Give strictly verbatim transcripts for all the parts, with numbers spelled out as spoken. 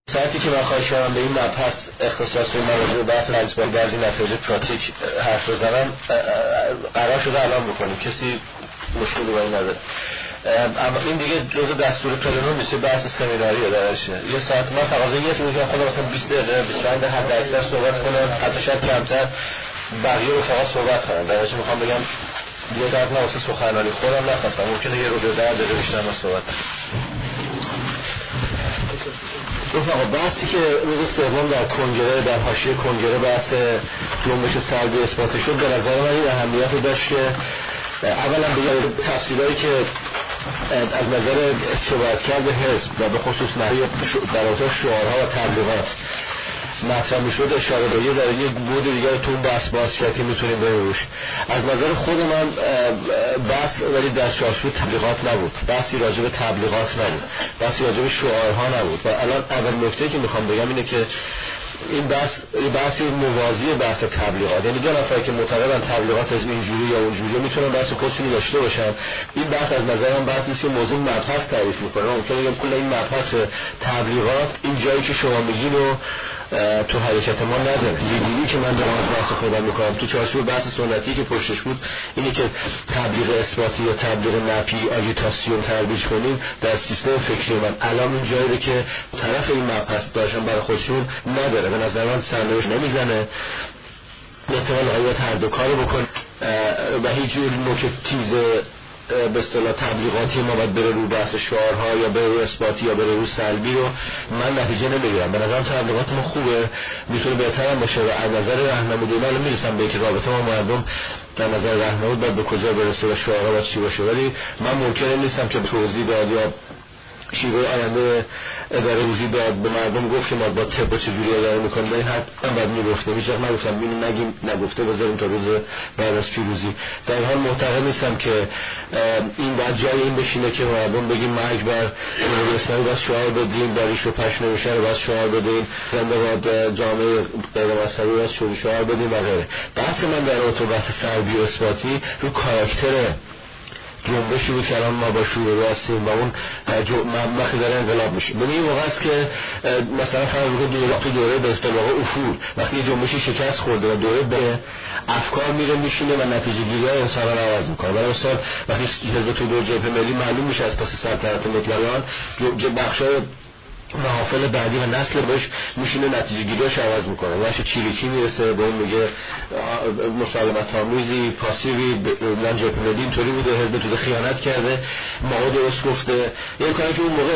ساعتی که من خواهی کردم به این مبحث اختصاص به موضوع بحث نجس‌بازی بعضی نتایج پراتیک حرف بزنم قرار شده الان بکنیم، کسی مشکلی با این نداره. اما این دیگه جزء دستور پلنوم نیست، بحث سمیناریه درشه. یه ساعت من تقاضا یه ساعت که خودم مثلا بیست دقیقه بیست و پنج دقیقه حد اکثر صحبت کنم، حتی شاید کمتر، بقیه رفقا صحبت کنن. در واقع میخوام بگم یه ساعت من واسه سخنرانی خودم نخواستم، ممکنه یه رو به ده دقیقه بیشتر من صحبت رفقا. بحثی که روز سوم در کنگره، در حاشیه کنگره بحث جنبش سلبی اثبات شد، به نظر من این اهمیت داشت که اولا بگم تفسیرهایی که از نظر شباهتکرد حزب و به خصوص نحوه در رابطه شعارها و تبلیغات مطرح میشد اشاره به یه در یک بود دیگر تو اون بحث باز کرد که میتونیم بریم روش. از نظر خود من بحث ولی در چارچوب تبلیغات نبود، بحثی راجع به تبلیغات نبود، بحثی راجع به شعارها نبود. و الان اول نکته که میخوام بگم اینه که این بحث بحثی موازی بحث تبلیغات، یعنی دو نفر که معتقدن تبلیغات از اینجوری یا اونجوری میتونن بحث خودشونی داشته باشن. این بحث از نظر من بحثی است که موضوع مبحث تعریف میکنه. ممکنه بگم کل این مبحث تبلیغات این جایی که شما میگین و تو حرکت ما نداره. دیدی که من دارم از بحث خودم میکنم تو چارچوب بحث سنتی که پشتش بود اینه که تبلیغ اثباتی یا تبلیغ نفی آژیتاسیون ترویج کنیم در سیستم فکری من الان این جایی که طرف این مبحث داشتن برای خودشون نداره. به نظر من سرنوشت نمیزنه، احتمال غیبت هر دو کارو بکن و هیچ جور نوک تیز به اصطلاح تبلیغاتی ما باید بره رو بحث شعارها یا بره رو اثباتی یا بره رو سلبی رو من نتیجه نمیگیرم. به نظرم تبلیغات ما خوبه، میتونه بهتر هم باشه و از نظر راهنمایی من میرسم به اینکه رابطه ما مردم در نظر راهنمایی باید به کجا برسه و شعارها باید چی باشه. ولی من ممکنه نیستم که توضیح داد یا شیوه آینده اداره روزی داد به مردم گفت که ما با طب چجوری اداره میکنیم. این حد من باید میگفتم، هیچ وقت نگفتم اینو نگیم، نگفته بذاریم تا روز بعد از پیروزی. در این حال معتقد نیستم که این باید جای این بشینه که مردم بگیم مرگ بر جمهوری اسلامی، باید شعار بدیم، در ریش و پش نمیشه رو باید شعار بدیم، زنده باد جامعه غیر مذهبی باید شعار بدیم و غیره. بحث من در رابطه بحث سلبی و اثباتی رو کاراکتر جنبشی بود که الان ما با شروع هستیم و اون وقتی داره انقلاب میشه. به این موقع است که مثلا فرض بکنید دوره تو دوره به اصطلاح افول وقتی جنبشی شکست خورده و دوره به افکار میره میشینه و نتیجه گیری های انسان را عوض میکنه. برای مثال وقتی حزب توده جبهه ملی معلوم میشه از پس سلطنت مطلقیان بخشای محافل بعدی و نسل بهش میشینه نتیجه گیریش عوض میکنه. واش چیریکی میرسه به اون میگه مسالمت آمیزی پاسیوی لن جبهه ملی اینطوری بوده، حزب توده خیانت کرده، ما درست گفته. این کاری که اون موقع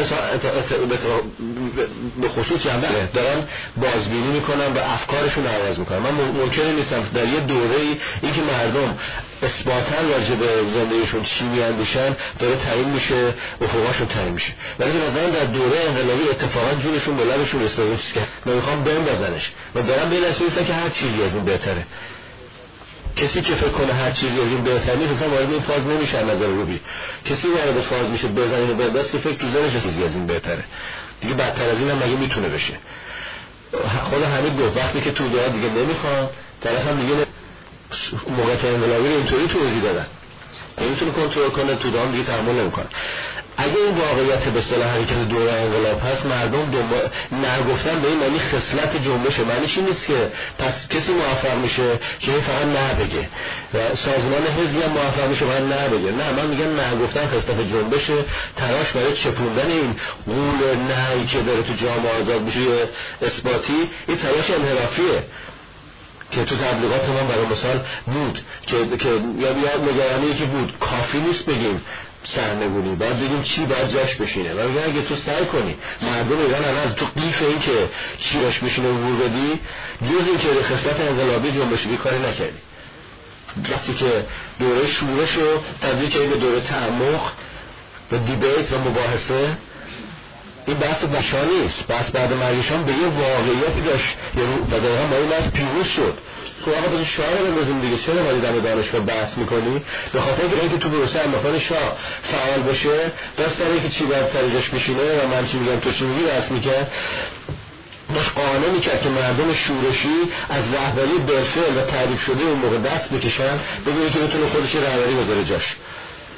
به خصوص جنبه دارن بازبینی میکنن و افکارشون عوض میکنن. من ممکنه نیستم در یه دوره‌ای اینکه مردم اثباتاً راجع به زندگیشون چی میاندیشن داره تعیین میشه، افقاشون تعیین میشه. ولی به نظرم در دوره انقلابی اتفاقا جونشون به لبشون رسیده که من میخوام بندازنش و دارم به این رسیدم که هر چیزی از این بهتره. کسی که فکر کنه هر چیزی از این بهتره نیست اصلا وارد این فاز نمیشه. از نظر روبی کسی وارد فاز میشه بزنین و بس که فکر تو ذهنش چیزی از این بهتره، دیگه بدتر از این هم مگه میتونه بشه. خود حمید گفت وقتی که تو داد دیگه نمیخوام، طرف هم دیگه موقعیت انقلابی رو اینطوری توضیح دادن نمیتونه کنترل کنه، تو دام دیگه تحمل نمیکنه. اگه این واقعیت به اصطلاح حرکت دوره انقلاب هست، مردم دنبال نگفتن به این معنی خصلت جنبشه، معنیش این نیست که پس کسی موفق میشه که فقط نه بگه و سازمان حزبی هم موفق میشه فقط نه بگه. نه، من میگم نگفتن خصلت جنبشه، تلاش برای چپوندن این قول نهی که داره تو جامعه آزاد میشه اثباتی، این تلاش انحرافیه که تو تبلیغات من برای مثال بود که که یا یا نگرانی که بود. کافی نیست بگیم سرنگونی، باید بگیم چی باید جاش بشینه. و میگن اگه تو سعی کنی مردم ایران الان از تو قیف این که چی جاش بشینه عبور بدی، جز این که خصلت انقلابی جنبشی کاری نکردی. وقتی که دوره شورش رو تبدیل کردی به دوره تعمق و دیبیت و مباحثه، این بحث بشا نیست. بحث بعد مرگشان به یه واقعیتی داشت و دقیقا ما این بحث پیروز شد که آقا بذار شاه رو بندازیم دیگه، چرا ما دیدم دانشگاه بحث میکنی؟ به خاطر اینکه تو پروسه انداختن شاه فعال بشه، دست داره که چی باید سرجاش بشینه و من چی میگم تو چی میگی بحث میکرد. داشت قانع میکرد که مردم شورشی از رهبری بالفعل و تعریف شده اون موقع دست بکشن، ببینید که بتونه خودش رهبری بذاره جاش.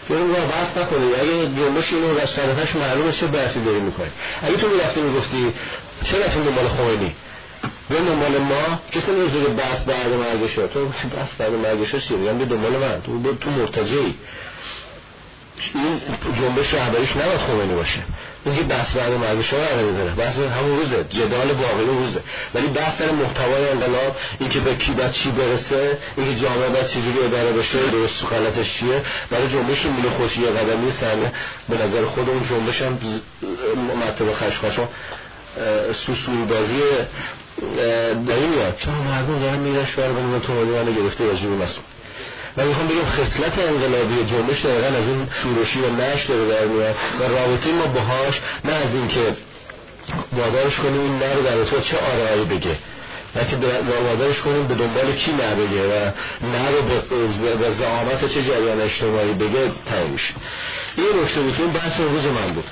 بریم راه بحث نکنید. اگه جنبش اینو رسالتش معلومه چه بحثی داری میکنی. اگه تو میرفتی میگفتی چه رفتیم دنبال خمینی به دنبال ما کسی نمیشه بحث بعد مرگش تو بحث بعد مرگش چیه میگم به دنبال من تو تو مرتضی این جنبش رهبریش نباید خمینی باشه. اینکه بحث بعد مرگش رو نمیذاره بحث همون روزه جدال باقی روزه ولی بحث در محتوای انقلاب اینکه به کی باید چی برسه اینکه جامعه باید چجوری اداره بشه درست و غلطش چیه برای جنبش میله خوشی قدمی سنه به نظر خود اون جنبش هم مرتبه خشخاش و سوسوی بازی داری میاد چون مردم دارن میرش بر بنون تومالی منو گرفته واجبی مسئول و میخوام بگم خصلت انقلابی جنبش دقیقا از این شورشی و نش داره در میاد و رابطه ما باهاش نه از این که وادارش کنیم این نه رو در تو چه آرایی بگه نه که وادارش کنیم به دنبال کی نه بگه و نه رو به زعامت چه جریان اجتماعی بگه تعیینش. این نکته بود این بحث روز من بود.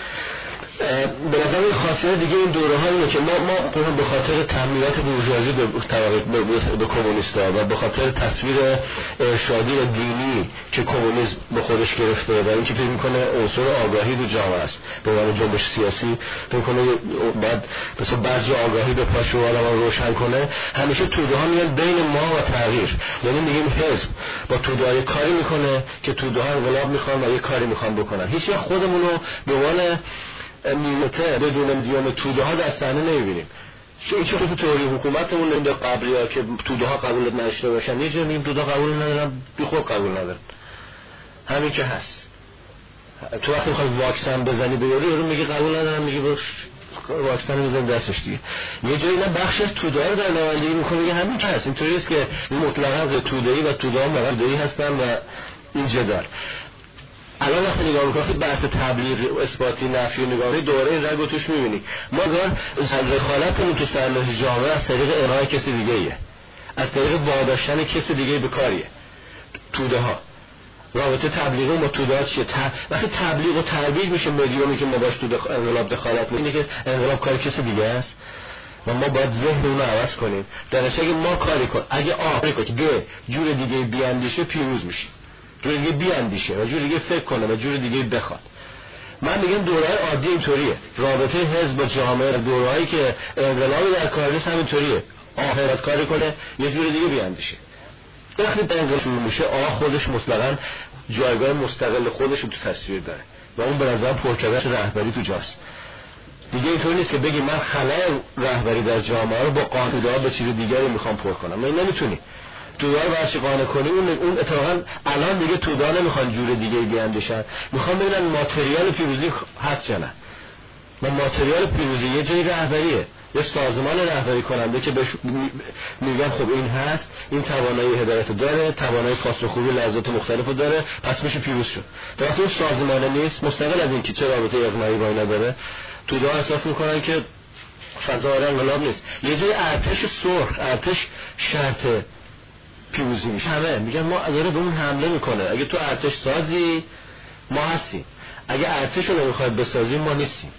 به نظر این خاصیت دیگه این دوره ها اینه که ما ما به خاطر تملیات بورژوازی به به, به کمونیستا و به خاطر تصویر ارشادی و دینی که کمونیسم به خودش گرفته و اینکه فکر میکنه عنصر آگاهی تو جامعه است به عنوان جنبش سیاسی فکر میکنه بعد مثلا بعضی آگاهی به پاش رو آدم روشن کنه همیشه توده ها میان بین ما و تغییر یعنی میگیم حزب با توده های کاری میکنه که توده ها انقلاب میخوان و یه کاری میخوان بکنن هیچ وقت خودمون رو به عنوان نیمته بدون دیوم توده ها در صحنه نمیبینیم. چون چون تو تئوری حکومتمون نمیده قبلی ها که توده ها قبول نداشته باشن یه جور نیم توده قبول ندارن بی خود قبول ندارن همین که هست. تو وقتی میخوای واکسن بزنی به یارو یارو میگه قبول ندارم میگه باش واکسن میزنی دستش دیگه یه جایی نه بخشی از توده ها رو در نمایندگی میکنه میگه همین که هست. اینطوری است که مطلقاً توده‌ای و توده ها مقداری هستن و این جدال الان وقتی نگاه میکنید بحث تبلیغ اثباتی نفی نگاه دوره این رنگو توش میبینی ما دارن رخالتمون تو صلاح جامعه از طریق ارائه کسی دیگه ایه از طریق واداشتن کسی دیگه به کاریه توده ها رابطه تبلیغ و توده ها چیه ت... وقتی تبلیغ و ترویج میشه مدیومی که ما باش تو دخ... انقلاب دخالت میکنه که انقلاب کار کسی دیگه است و ما باید ذهن اون رو عوض کنیم در نتیجه اگه ما کاری کن اگه آ کاری کن که جور دیگه بیاندیشه پیروز میشیم جور دیگه بیاندیشه و جور دیگه فکر کنه و جور دیگه بخواد. من میگم دوره‌های عادی اینطوریه رابطه حزب با جامعه دوره‌هایی که انقلاب در کار نیست همینطوریه آخرت کاری کنه یه جور دیگه بیاندیشه وقتی انقلاب شروع میشه آ خودش مطلقاً جایگاه مستقل خودش رو تو تصویر داره و اون به نظر پرکردن رهبری تو جاست دیگه اینطوری نیست که بگی من خلای رهبری در جامعه رو با قانون‌ها به چیز دیگری میخوام پر کنم من نمیتونی توده رو برشی قانع کنی اون, اون اتفاقا الان دیگه توده نمیخوان جور دیگه بیاندیشن میخوان ببینن ماتریال پیروزی هست یا نه و ماتریال پیروزی یه جایی رهبریه یه سازمان رهبری کننده که بهش میگن خب این هست این توانایی هدایت داره توانایی پاسخگویی لحظات مختلفو داره پس میشه پیروز شد تا وقتی اون سازمان نیست مستقل از اینکه چه رابطه اقناعی با اینا داره توده احساس میکنن که فضا انقلاب نیست یه جای ارتش سرخ ارتش شرط پیروزی میشه همه میگن ما داره به اون حمله میکنه اگه تو ارتش سازی ما هستیم اگه ارتش رو نمیخواد بسازیم ما نیستیم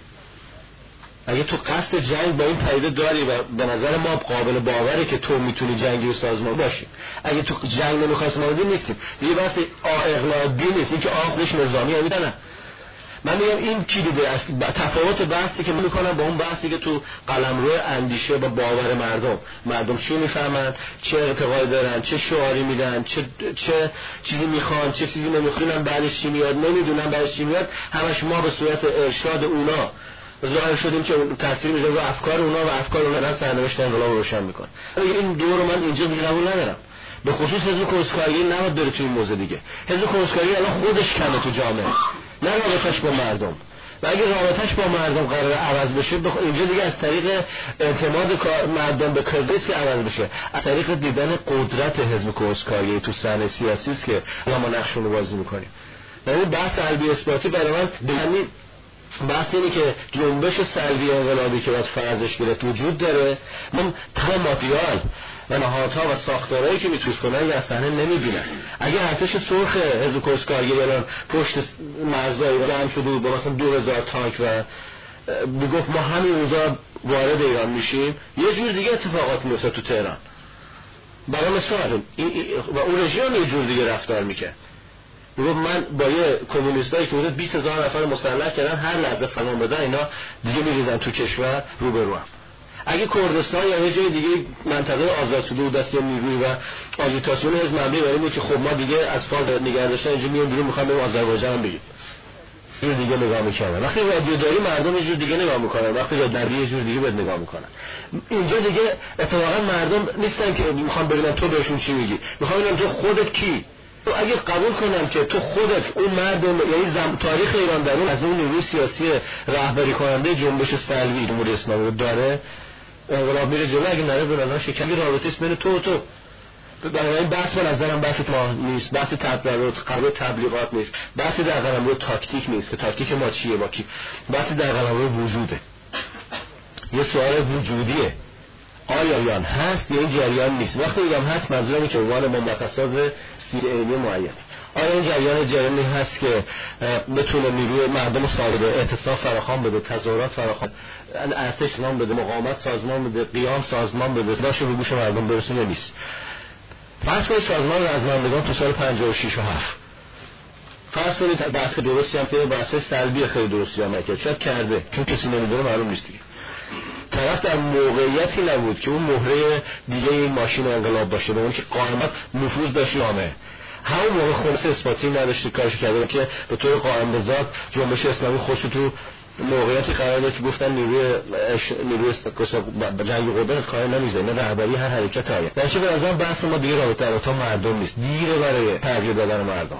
اگه تو قصد جنگ با این پدیده داری و به نظر ما قابل باوره که تو میتونی جنگی و سازمان باشی اگه تو جنگ نمیخوای سازمان نیستیم دیگه بحث اقلاع دین نیست این که آخرش نظامی هم میدنه من میگم این کلیده است تفاوت بحثی که من میکنم با اون بحثی که تو قلمرو اندیشه با باور مردم مردم چی میفهمن چه اعتقادی دارن چه شعاری میدن چه چه چیزی میخوان چه چیزی نمیخوان بعدش چی میاد نمیدونن بعدش چی میاد همش ما به صورت ارشاد اونا ظاهر شدیم که تاثیر میذاره رو افکار اونا و افکار اونا را سرنوشت انقلاب روشن میکنه این دور رو من اینجا قبول ندارم به خصوص حزب کنسکاری نباید بره توی این موضوع دیگه حزب کنسکاری الان خودش کمه تو جامعه نه رابطش با مردم و اگه رابطش با مردم قرار عوض بشه اینجا دیگه از طریق اعتماد مردم به کردیس که عوض بشه از طریق دیدن قدرت حزب کنسکاری تو صحنه سیاسی است که ما نقشونو بازی میکنیم یعنی بحث سلبی اثباتی برای من یعنی بحث اینه که جنبش سلبی انقلابی که باید فرضش گرفت وجود داره من تمام ماتریال و نهادها و ساختارهایی که میتوش کنن یا صحنه نمیبینن اگه ارتش سرخ حزب کنسکاری الان پشت مرزهای جمع شده بود با مثلا دو هزار تانک و بگفت ما همین روزا وارد ایران میشیم یه جور دیگه اتفاقات میفته تو تهران برای مثال و اون رژیم یه جور دیگه رفتار میکنه میگه من با یه کمونیستایی که حدود بیست هزار نفر مسلح کردن هر لحظه فرمان بدن اینا دیگه میریزن تو کشور رو به رو. اگه کردستان یا یه جای دیگه منطقه آزاد شده و دست نیروی و آژیتاسیون حزب مبنی بر اینه که خب ما دیگه از فاز نگردشتن اینجا میون بیرون میخوام بریم آذربایجان هم بگیم یه دیگه نگاه میکنن. وقتی رادیو داری مردم یه جور دیگه نگاه میکنن، وقتی رادیو یه جور دیگه بهت نگاه میکنن. اینجا دیگه اتفاقا مردم نیستن که میخوان ببینن تو بهشون چی میگی، میخوان ببینن تو خودت کی. تو اگه قبول کنم که تو خودت اون مردم یعنی زم... تاریخ ایران در اون از اون نیروی سیاسی رهبری کننده جنبش سلبی جمهوری اسلامی داره، انقلاب میره جلو. اگه نره به نظر شکنی رابطه است بین تو و تو. بنابراین بحث به نظرم بحث ما نیست، بحث تبلیغات قرار تبلیغات نیست، بحث در قلمرو تاکتیک نیست که تاکتیک ما چیه با کی، بحث در قلمرو وجوده. یه سوال وجودیه، آیا جریان هست یا این جریان نیست. وقتی میگم هست منظورم که عنوان با مقصد سیرعینی معین، آیا این جریان جریانی هست که بتونه نیروی مردم سازمان اعتصاب فراخوان بده، تظاهرات فراخوان، ارتش نام بده، مقاومت سازمان بده، قیام سازمان بده، باشه به گوش مردم برسونه نیست. فرض کنید سازمان رزمندگان تو سال پنجاه و شش و هفت فرض کنید بحث درستی هم که بحث سلبی خیلی درستی هم نکرد، شاید کرده چون کسی نمیدونه معلوم نیست دیگه. طرف در موقعیتی نبود که اون مهره دیگه این ماشین انقلاب باشه، به اون که قائمت نفوذ داشت جامعه. همون موقع خلاصه اثباتی نداشته کارش کرده که به طور قائم به ذات جنبش اسلامی خودش تو موقعیتی قرار داد که گفتن نیروی نیروی جنگ قدرت از کار نمیذاره، نه رهبری هر حرکت آیه. در چه به نظر بحث ما دیگه رابطه رابطه مردم نیست، دیره برای تغییر دادن مردم.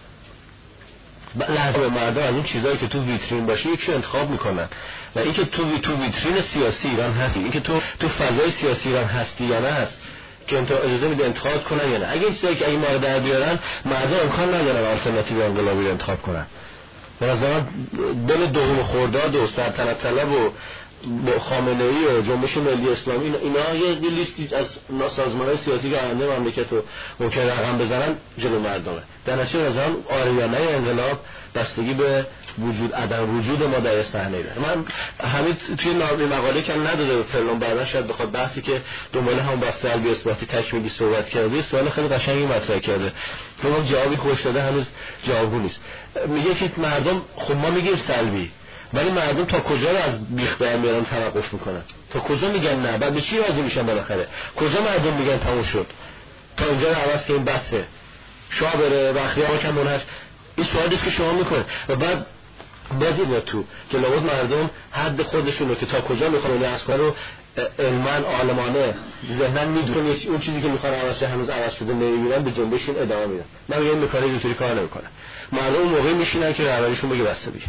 لازم مردم از این چیزایی که تو ویترین باشه یکشو انتخاب میکنن و اینکه تو تو ویترین سیاسی ایران هستی، اینکه تو تو فضای سیاسی ایران هستی یا نه هست که انت اجازه میده انتخاب کنن یا نه. اگه این چیزایی که اگه ما رو در بیارن مردم امکان ندارن آلترناتیو انقلابی رو انتخاب کنن. به نظر دل دوم خرداد و سلطنت طلب و خامنه‌ای و جنبش ملی اسلامی اینا یه لیستی از سازمان‌های سیاسی که آینده مملکت رو ممکن رقم بزنن جلو مردمه. در نتیجه مثلا آره یا نه انقلاب بستگی به وجود عدم وجود ما در صحنه داره. من همین توی مقاله که نداده فعلا بعدا شاید بخواد بحثی که دنبال هم بحث سلبی اثباتی تکمیلی صحبت کرده سوال خیلی قشنگی مطرح کرده که اون جوابی خوش داده هنوز جوابو نیست. میگه که مردم خب ما میگیم سلبی ولی مردم تا کجا رو از بیخ در میارن توقف میکنن؟ تا کجا میگن نه؟ بعد به چی راضی میشن بالاخره؟ کجا مردم میگن تموم شد؟ تا اینجا رو عوض که این بسه شاه بره و اختیار کم منحش. این سوالی است که شما میکنه و بعد بازید تو که لابد مردم حد خودشون که تا کجا میخوان اون اسکار رو علما عالمانه ذهنا میدونن اون چیزی که میخوان عوض شه هنوز عوض شده نمیبینن به جنبششون ادامه میدن. من میگم میکنه اینطوری کار نمیکنه. مردم اون موقعی میشینن که رهبریشون بگه بسته دیگه.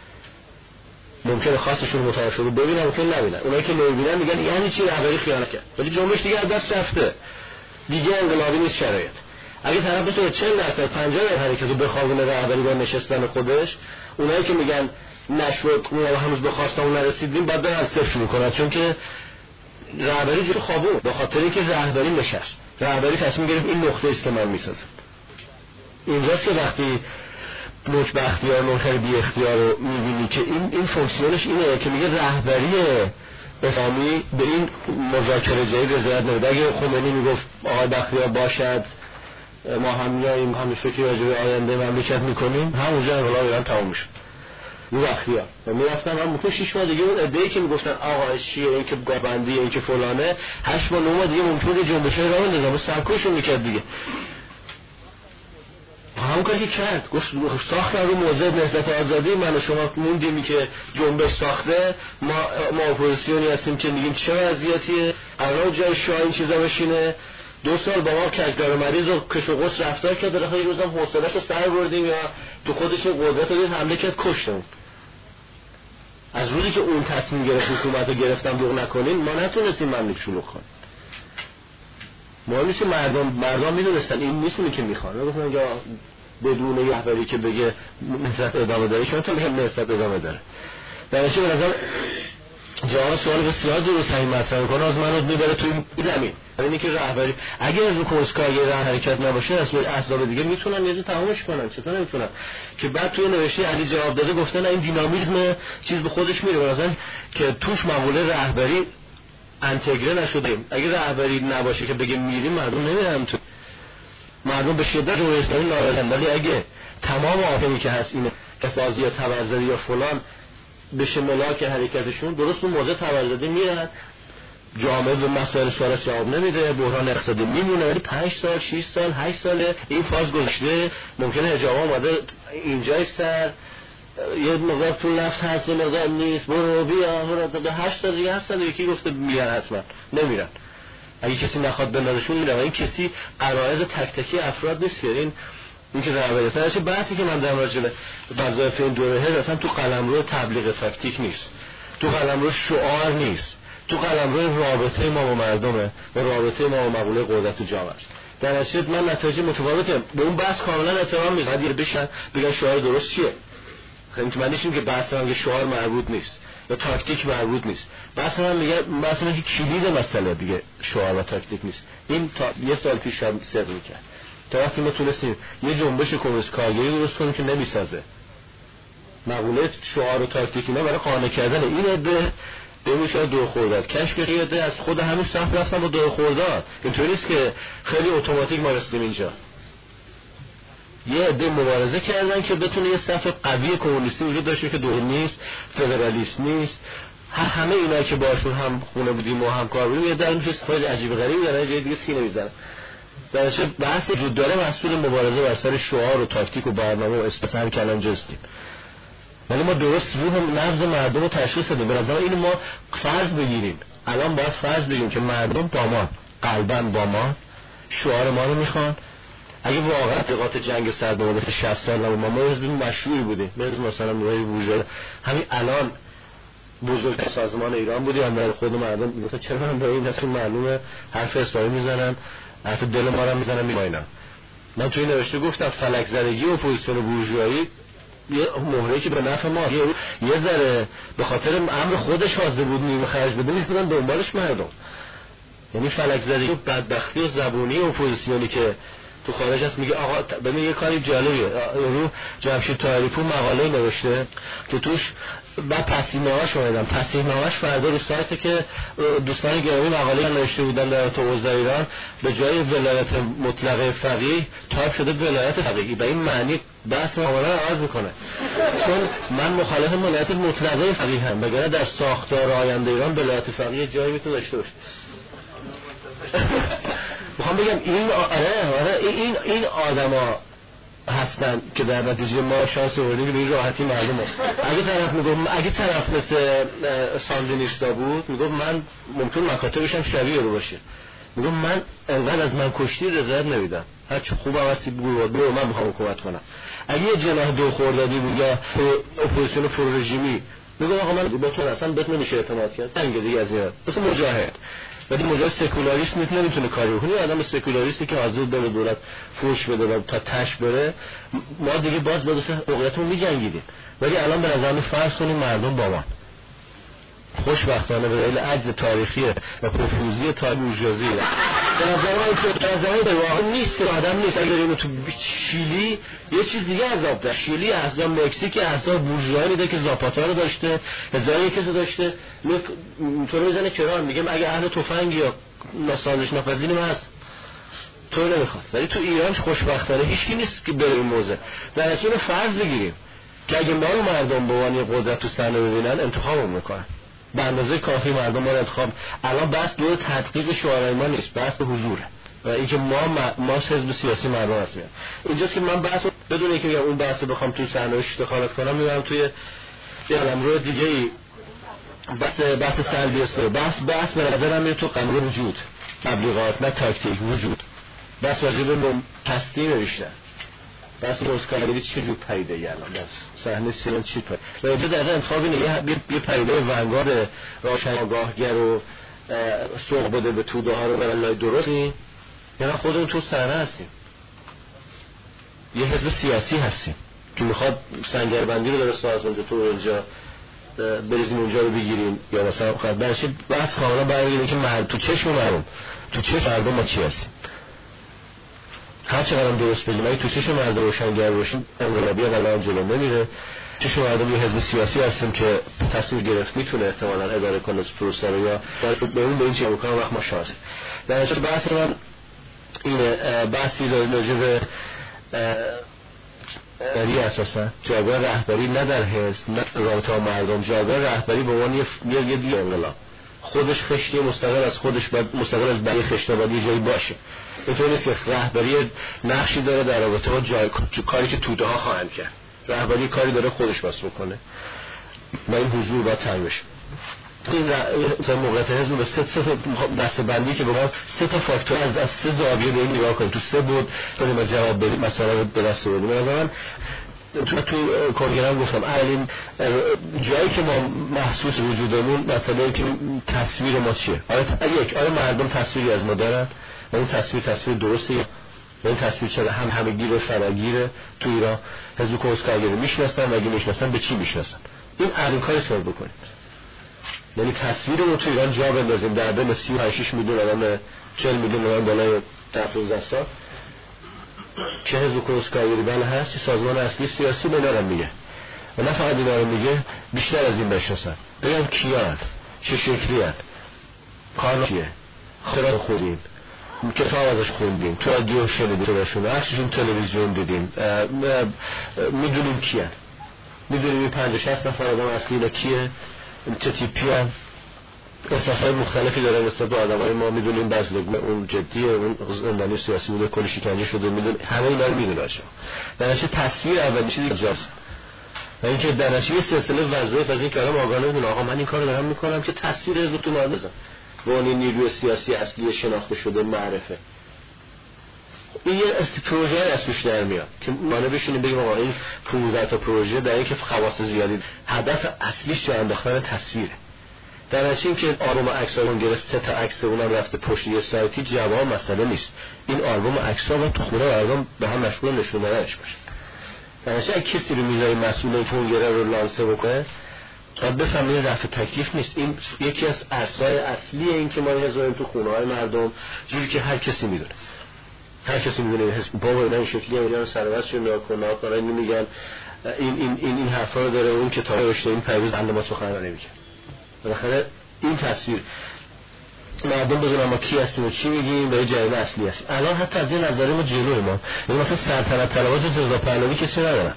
ممکنه خاصشون متعارف شده ببینن ممکن نبینن. اونایی که نمیبینن میگن یعنی چی رهبری خیانت کرد؟ ولی جنبش دیگه از دست رفته. دیگه انقلابی نیست شرایط. اگه طرف بتونه چهل درصد پنجاه درصد حرکتو بخوابونه رهبری با نشستن خودش، اونایی که میگن نشد ما هنوز به خواستمون نرسیدیم بعد برن صفر شروع کنن چون که رهبری جو خوابون به خاطر اینکه رهبری نشست. رهبری تصمیم گرفت این نقطه است که من میسازم. اینجاست که وقتی نوک به اختیار نوکر بی اختیار رو میبینی که این این فونکسیونش اینه که میگه رهبری اسلامی به این مذاکره جدید رضایت نمیده. اگه خمینی میگفت آقای بختیار باشد ما هم میاییم همین فکری راجع به آینده مملکت میکنیم همونجا انقلاب ایران تموم میشه. این بختیار و میرفتن هم ممکن شش ماه دیگه اون عده‌ای که میگفتن آقا چیه این که گابندیه این که فلانه هشت ماه نه ماه دیگه ممکن جنبشای راه بندازن سرکوشون میکرد دیگه. همون کاری که کرد گفت ساختن رو موضع نهضت آزادی من و شما موندیم که جنبش ساخته ما ما اپوزیسیونی هستیم که میگیم چه وضعیتیه قرار جای شاه این چیزا بشینه. دو سال با ما کشدار مریض و کش و قص رفتار کرد بالاخره یه روزم حوصله‌اش رو سر بردیم یا تو خودش قدرت رو دید حمله کرد کشتم. از روزی که اون تصمیم گرفت حکومت رو گرفتم دوغ نکنین ما نتونستیم مملکت شلوغ کنیم. مهم نیست مردم مردم میدونستن این نیست اونی که میخوان. گفتن یا بدون یه رهبری که بگه نهضت ادامه داره چون تو میگم نهضت ادامه داره. در نتیجه به نظر جواب سوال بسیار درست همین مطرح کنه از من رو میبره توی زمین. یعنی که رهبری اگه از کوسکا یه راه حرکت نباشه اصلا احزاب دیگه میتونن یه جور تمامش کنن. چطور نمیتونن که بعد توی نوشته علی جواب داده گفتن این دینامیسم چیز به خودش میره مثلا که توش مقوله رهبری انتگره نشده. اگه رهبری نباشه که بگه میریم مردم نمیرن تو مردم به شدت جمهوری اسلامی ناراضی‌اند، ولی اگه تمام آفمی که هست اینه افاضی یا تبرزدی یا فلان بشه ملاک حرکتشون، درست اون موضع تبرزدی میرن، جامعه به مسائل سوالات جواب نمیده، بحران اقتصادی میمونه، ولی پنج سال شش سال هشت ساله این فاز گذشته، ممکنه حجاب اومده اینجای سر یه مقدار پول نفس هست یه مقدار نیست، برو بیا برو هشت سال دیگه هشت سال یکی گفته میرن، حتما نمیرن. اگه کسی نخواد بندازشون میرن. این کسی قرائز تک تکی افراد نیست که این این که رهبری است. چه بحثی که من در راجع به وظایف این دوره هست اصلا تو قلمرو تبلیغ تاکتیک نیست، تو قلمرو شعار نیست، تو قلمرو رابطه ما با مردمه و رابطه ما با مقوله قدرت تو جامعه است. در اصل من نتایج متفاوته به اون بحث کاملا احترام میذارم. دیگه بشن بگن شعار درست چیه، خیلی تو معنیش اینه که بحث من شعار مربوط نیست یا تاکتیک مربوط نیست. بحث من میگه بحث من که کلید مسئله دیگه شعار و تاکتیک نیست. این تا یه سال پیش هم صدق می‌کرد. تا وقتی ما تونستیم یه جنبش کمونیست کارگری درست کنیم که نمیسازه، مقوله شعار و تاکتیک اینا برای قانع کردن این عده نمیشه دور خورداد. کشف یه عده از خود همین صف رفتن با دور خورداد. اینطوری نیست که خیلی اتوماتیک ما رسیدیم اینجا. یه عده مبارزه کردن که بتونه یه صف قوی کمونیستی وجود داشته که دور نیست، فدرالیست نیست. همه اینا که باشون هم خونه بودیم و همکار بودیم یه در میشه استفاده عجیب غریبی دارن، جای دیگه سینه میزنن. در چه بحث وجود داره مسئول مبارزه بر سر شعار و تاکتیک و برنامه و اسپسن کلان جستیم. ولی ما درست روح نبض مردم رو تشخیص دادیم. به نظر اینو ما فرض بگیریم، الان باید فرض بگیریم که مردم با ما قلباً با ما شعار ما رو میخوان. اگه واقعا تقاط جنگ سرد مدت شصت سال نبود ما ما حزب مشروعی بودیم، مثل مثلا نورای بورژوا همین الان بزرگ سازمان ایران بودیم، اندر خود مردم میگفتن چرا من به این اصل معلومه حرف اسلامی میزنن، حرف دل ما رو میزنن میبینن. من توی نوشته گفتم فلک زدگی و اپوزیسیون بورژوایی یه مهره که به نفع ما یه, یه ذره به خاطر امر خودش حاضر بود نیمه خرج بده می‌کنن دنبالش مردم. یعنی فلک زدگی و بدبختی و زبونی اپوزیسیونی که تو خارج هست میگه آقا ببین یه کاری جالبیه، رو جمشید طاهری‌پور مقاله نوشته که توش بعد تصحیح‌نامه‌اش اومدم تصحیح‌نامه‌اش فردا رو سایته که دوستان گرامی مقاله نوشته بودن در تو اوضاع ایران به جای ولایت مطلقه فقیه تایپ شده ولایت فقیه. به این معنی بحث معامله رو عوض میکنه، چون من مخالف ولایت مطلقه فقیه هم، بگره در ساختار آینده ایران ولایت فقیه جایی میتونه داشته باشه. میخوام بگم این آره آره این این آدما هستن که در نتیجه ما شانس آوردیم که به این راحتی معلومه. اگه طرف میگم اگه طرف مثل ساندینیستا بود میگم من ممکن مکاتبش هم شبیه رو باشه، میگم من انقدر از من کشتی رضایت نمیدم، هر چه خوب هستی بگو برو من میخوام حکومت کنم. اگه یه جناح دو خوردادی بود یا اپوزیسیون پرو رژیمی میگم آقا من با تو اصلا بهت نمیشه اعتماد کرد، انگار دیگه از اینا مثل مجاهد. ولی مجاهد سکولاریست میتونه نمیتونه کاری بکنه. آدم سکولاریستی که حاضر به دولت فوش بده و تا تش بره ما دیگه باز به واسه عقیدتون میجنگیدیم. ولی الان به نظر فرض کنیم مردم با ما خوشبختانه به دلیل عجز تاریخی و پرفوزی تاریخ بورژوازی به نظر من که از زمان واقعا نیست که آدم نیست. اگر اینو تو شیلی یه چیز دیگه عذاب داشت، شیلی اصلا مکزیک اصلا بورژوایی ده که زاپاتا رو داشته، هزار یک کسی داشته، تو رو میزنه کران میگم اگه اهل تفنگ یا ناسازش ناپذیریم هست تو نمیخواد. ولی تو ایران خوشبختانه هیچکی نیست که بره این موزه. در اصل فرض بگیریم که اگه ما رو مردم به عنوان قدرت تو صحنه ببینن انتخابمون میکنن، به اندازه کافی مردم ما رو انتخاب. الان بحث دور تدقیق شورای ما نیست، بحث به حضوره و اینکه ما ما حزب سیاسی مردم هستیم. اینجاست که من بحث بدون اینکه اون بحث بخوام تو صحنه‌اش دخالت کنم میبرم توی یه قلمرو دیگه ای، بحث بحث سلبی است. بحث بحث به نظرم میاد تو قلمرو وجود، تبلیغات نه تاکتیک وجود. بحث واجب به تصدیق بیشتر. بحث روزکاری چه جور پیده ای الان بس صحنه سیلان چی پیده و اینجا در انتخاب اینه یه یه پیده ونگارد روشن آگاهگر و سوق بده به توده ها رو برای درستی، یعنی خودمون تو صحنه هستیم، یه حزب سیاسی هستیم که میخواد سنگربندی رو داره ساز اونجا تو اینجا بریزیم اونجا رو بگیریم یا مثلا خواهد برشی بحث کاملا برگیریم که مرد تو چشم مردم تو چشم مردم ما چی هستیم. هر چقدر درست بگیم اگه تو چشم مردم روشنگر باشیم انقلابی قلعه جلو نمیره. چشم مردم یه حزب سیاسی هستیم که تصمیم گرفت میتونه احتمالاً اداره کنه از پروسه رو یا به اون به این چه بکنه وقت ما شازه. در اصل بحث من این بحثی راجع به رهبری اساسا جایگاه رهبری نه در حزب نه رابطه با مردم، جایگاه رهبری به عنوان یه یه دیگه انقلاب خودش خشتی مستقل از خودش باید مستقل از بقیه خشت باید یه جایی باشه. اینطور نیست که رهبری نقشی داره در رابطه با جای کاری که توده ها خواهند کرد. رهبری کاری داره خودش بس بکنه و این حضور باید تعیین بشه. این مثلا موقعیت حزب به سه تا دسته‌بندی که بگم سه تا فاکتور از از سه زاویه به این نگاه کنیم تو سه بود بریم جواب بدیم مثلا به دست آوردیم. مثلا تو تو کنگرم گفتم اولین جایی که ما محسوس وجودمون مثلا که تصویر ما چیه؟ آره یک آره مردم تصویری از ما دارن و اون تصویر تصویر درسته. این تصویر چرا هم همگیر و فراگیره تو ایران حزب کنسکارگری میشناسن و اگه میشناسن به چی میشناسن؟ این اولین کاری که بکنید. یعنی تصویر رو تو ایران جا بندازیم در بین سی و هشت میلیون آدم چهل میلیون آدم بالای پانزده سال که حزب کنسکارگری بله هست که سازمان اصلی سیاسی به اینا رو میگه و نه فقط اینا رو میگه بیشتر از این بشناسن. بگم کیان چه شکلی هست کار چیه خدا خودیم کتاب ازش خوندیم تو رادیو شنیدیم صداشون عکسشون تلویزیون دیدیم میدونیم کیان میدونیم این پنجاه شصت نفر آدم اصلی اینا کیه چه تیپی هم اصلاحات مختلفی داره نسبت به آدمای ما میدونیم بعضی اون جدیه اون زندانی سیاسی بوده کلی شکنجه شده میدونیم همه اینا رو میدونه باشه. در نتیجه تصویر اولی چیزی جاست و اینکه در نتیجه یه سلسله وظایف از این که آدم آگاهانه بدونه آقا من این کارو دارم میکنم که تصویر حزب تو ما بزنم به اون نیروی سیاسی اصلی شناخته شده معرفه. این یه است پروژه اسمش در میاد که ما بشینیم بگیم آقا این پانزده تا پروژه در اینکه خواص زیادی هدف اصلیش جا انداختن تصویره. در نتیجه که آلبوم عکس‌ها رو گرفته تا عکس اونم رفته پشت یه سایتی جواب مسئله نیست. این آلبوم عکس‌ها و تو خونه مردم به هم مشغول نشون دادنش باشه. در نتیجه کسی رو میذاری مسئول این کنگره رو لانسه بکنه باید بفهمید رفع تکلیف نیست. این یکی از ارسای اصلی این که ما بذاریم تو خونه‌های مردم جوری که هر کسی میدونه. هر کسی میدونه حس بابا اینا این شکلیه اینا سرورس شون ناکنه کارا میگن این این این این حرفا رو داره اون کتاب نوشته این پیروز بنده ما سخنرانی نمیگه. بالاخره این تصویر مردم بدونن ما کی هستیم و چی میگیم به جریان اصلی هستیم. الان حتی از این نظریه ما جلوی ما یعنی مثلا سلطنت طلبات رضا پهلوی کسی ندارن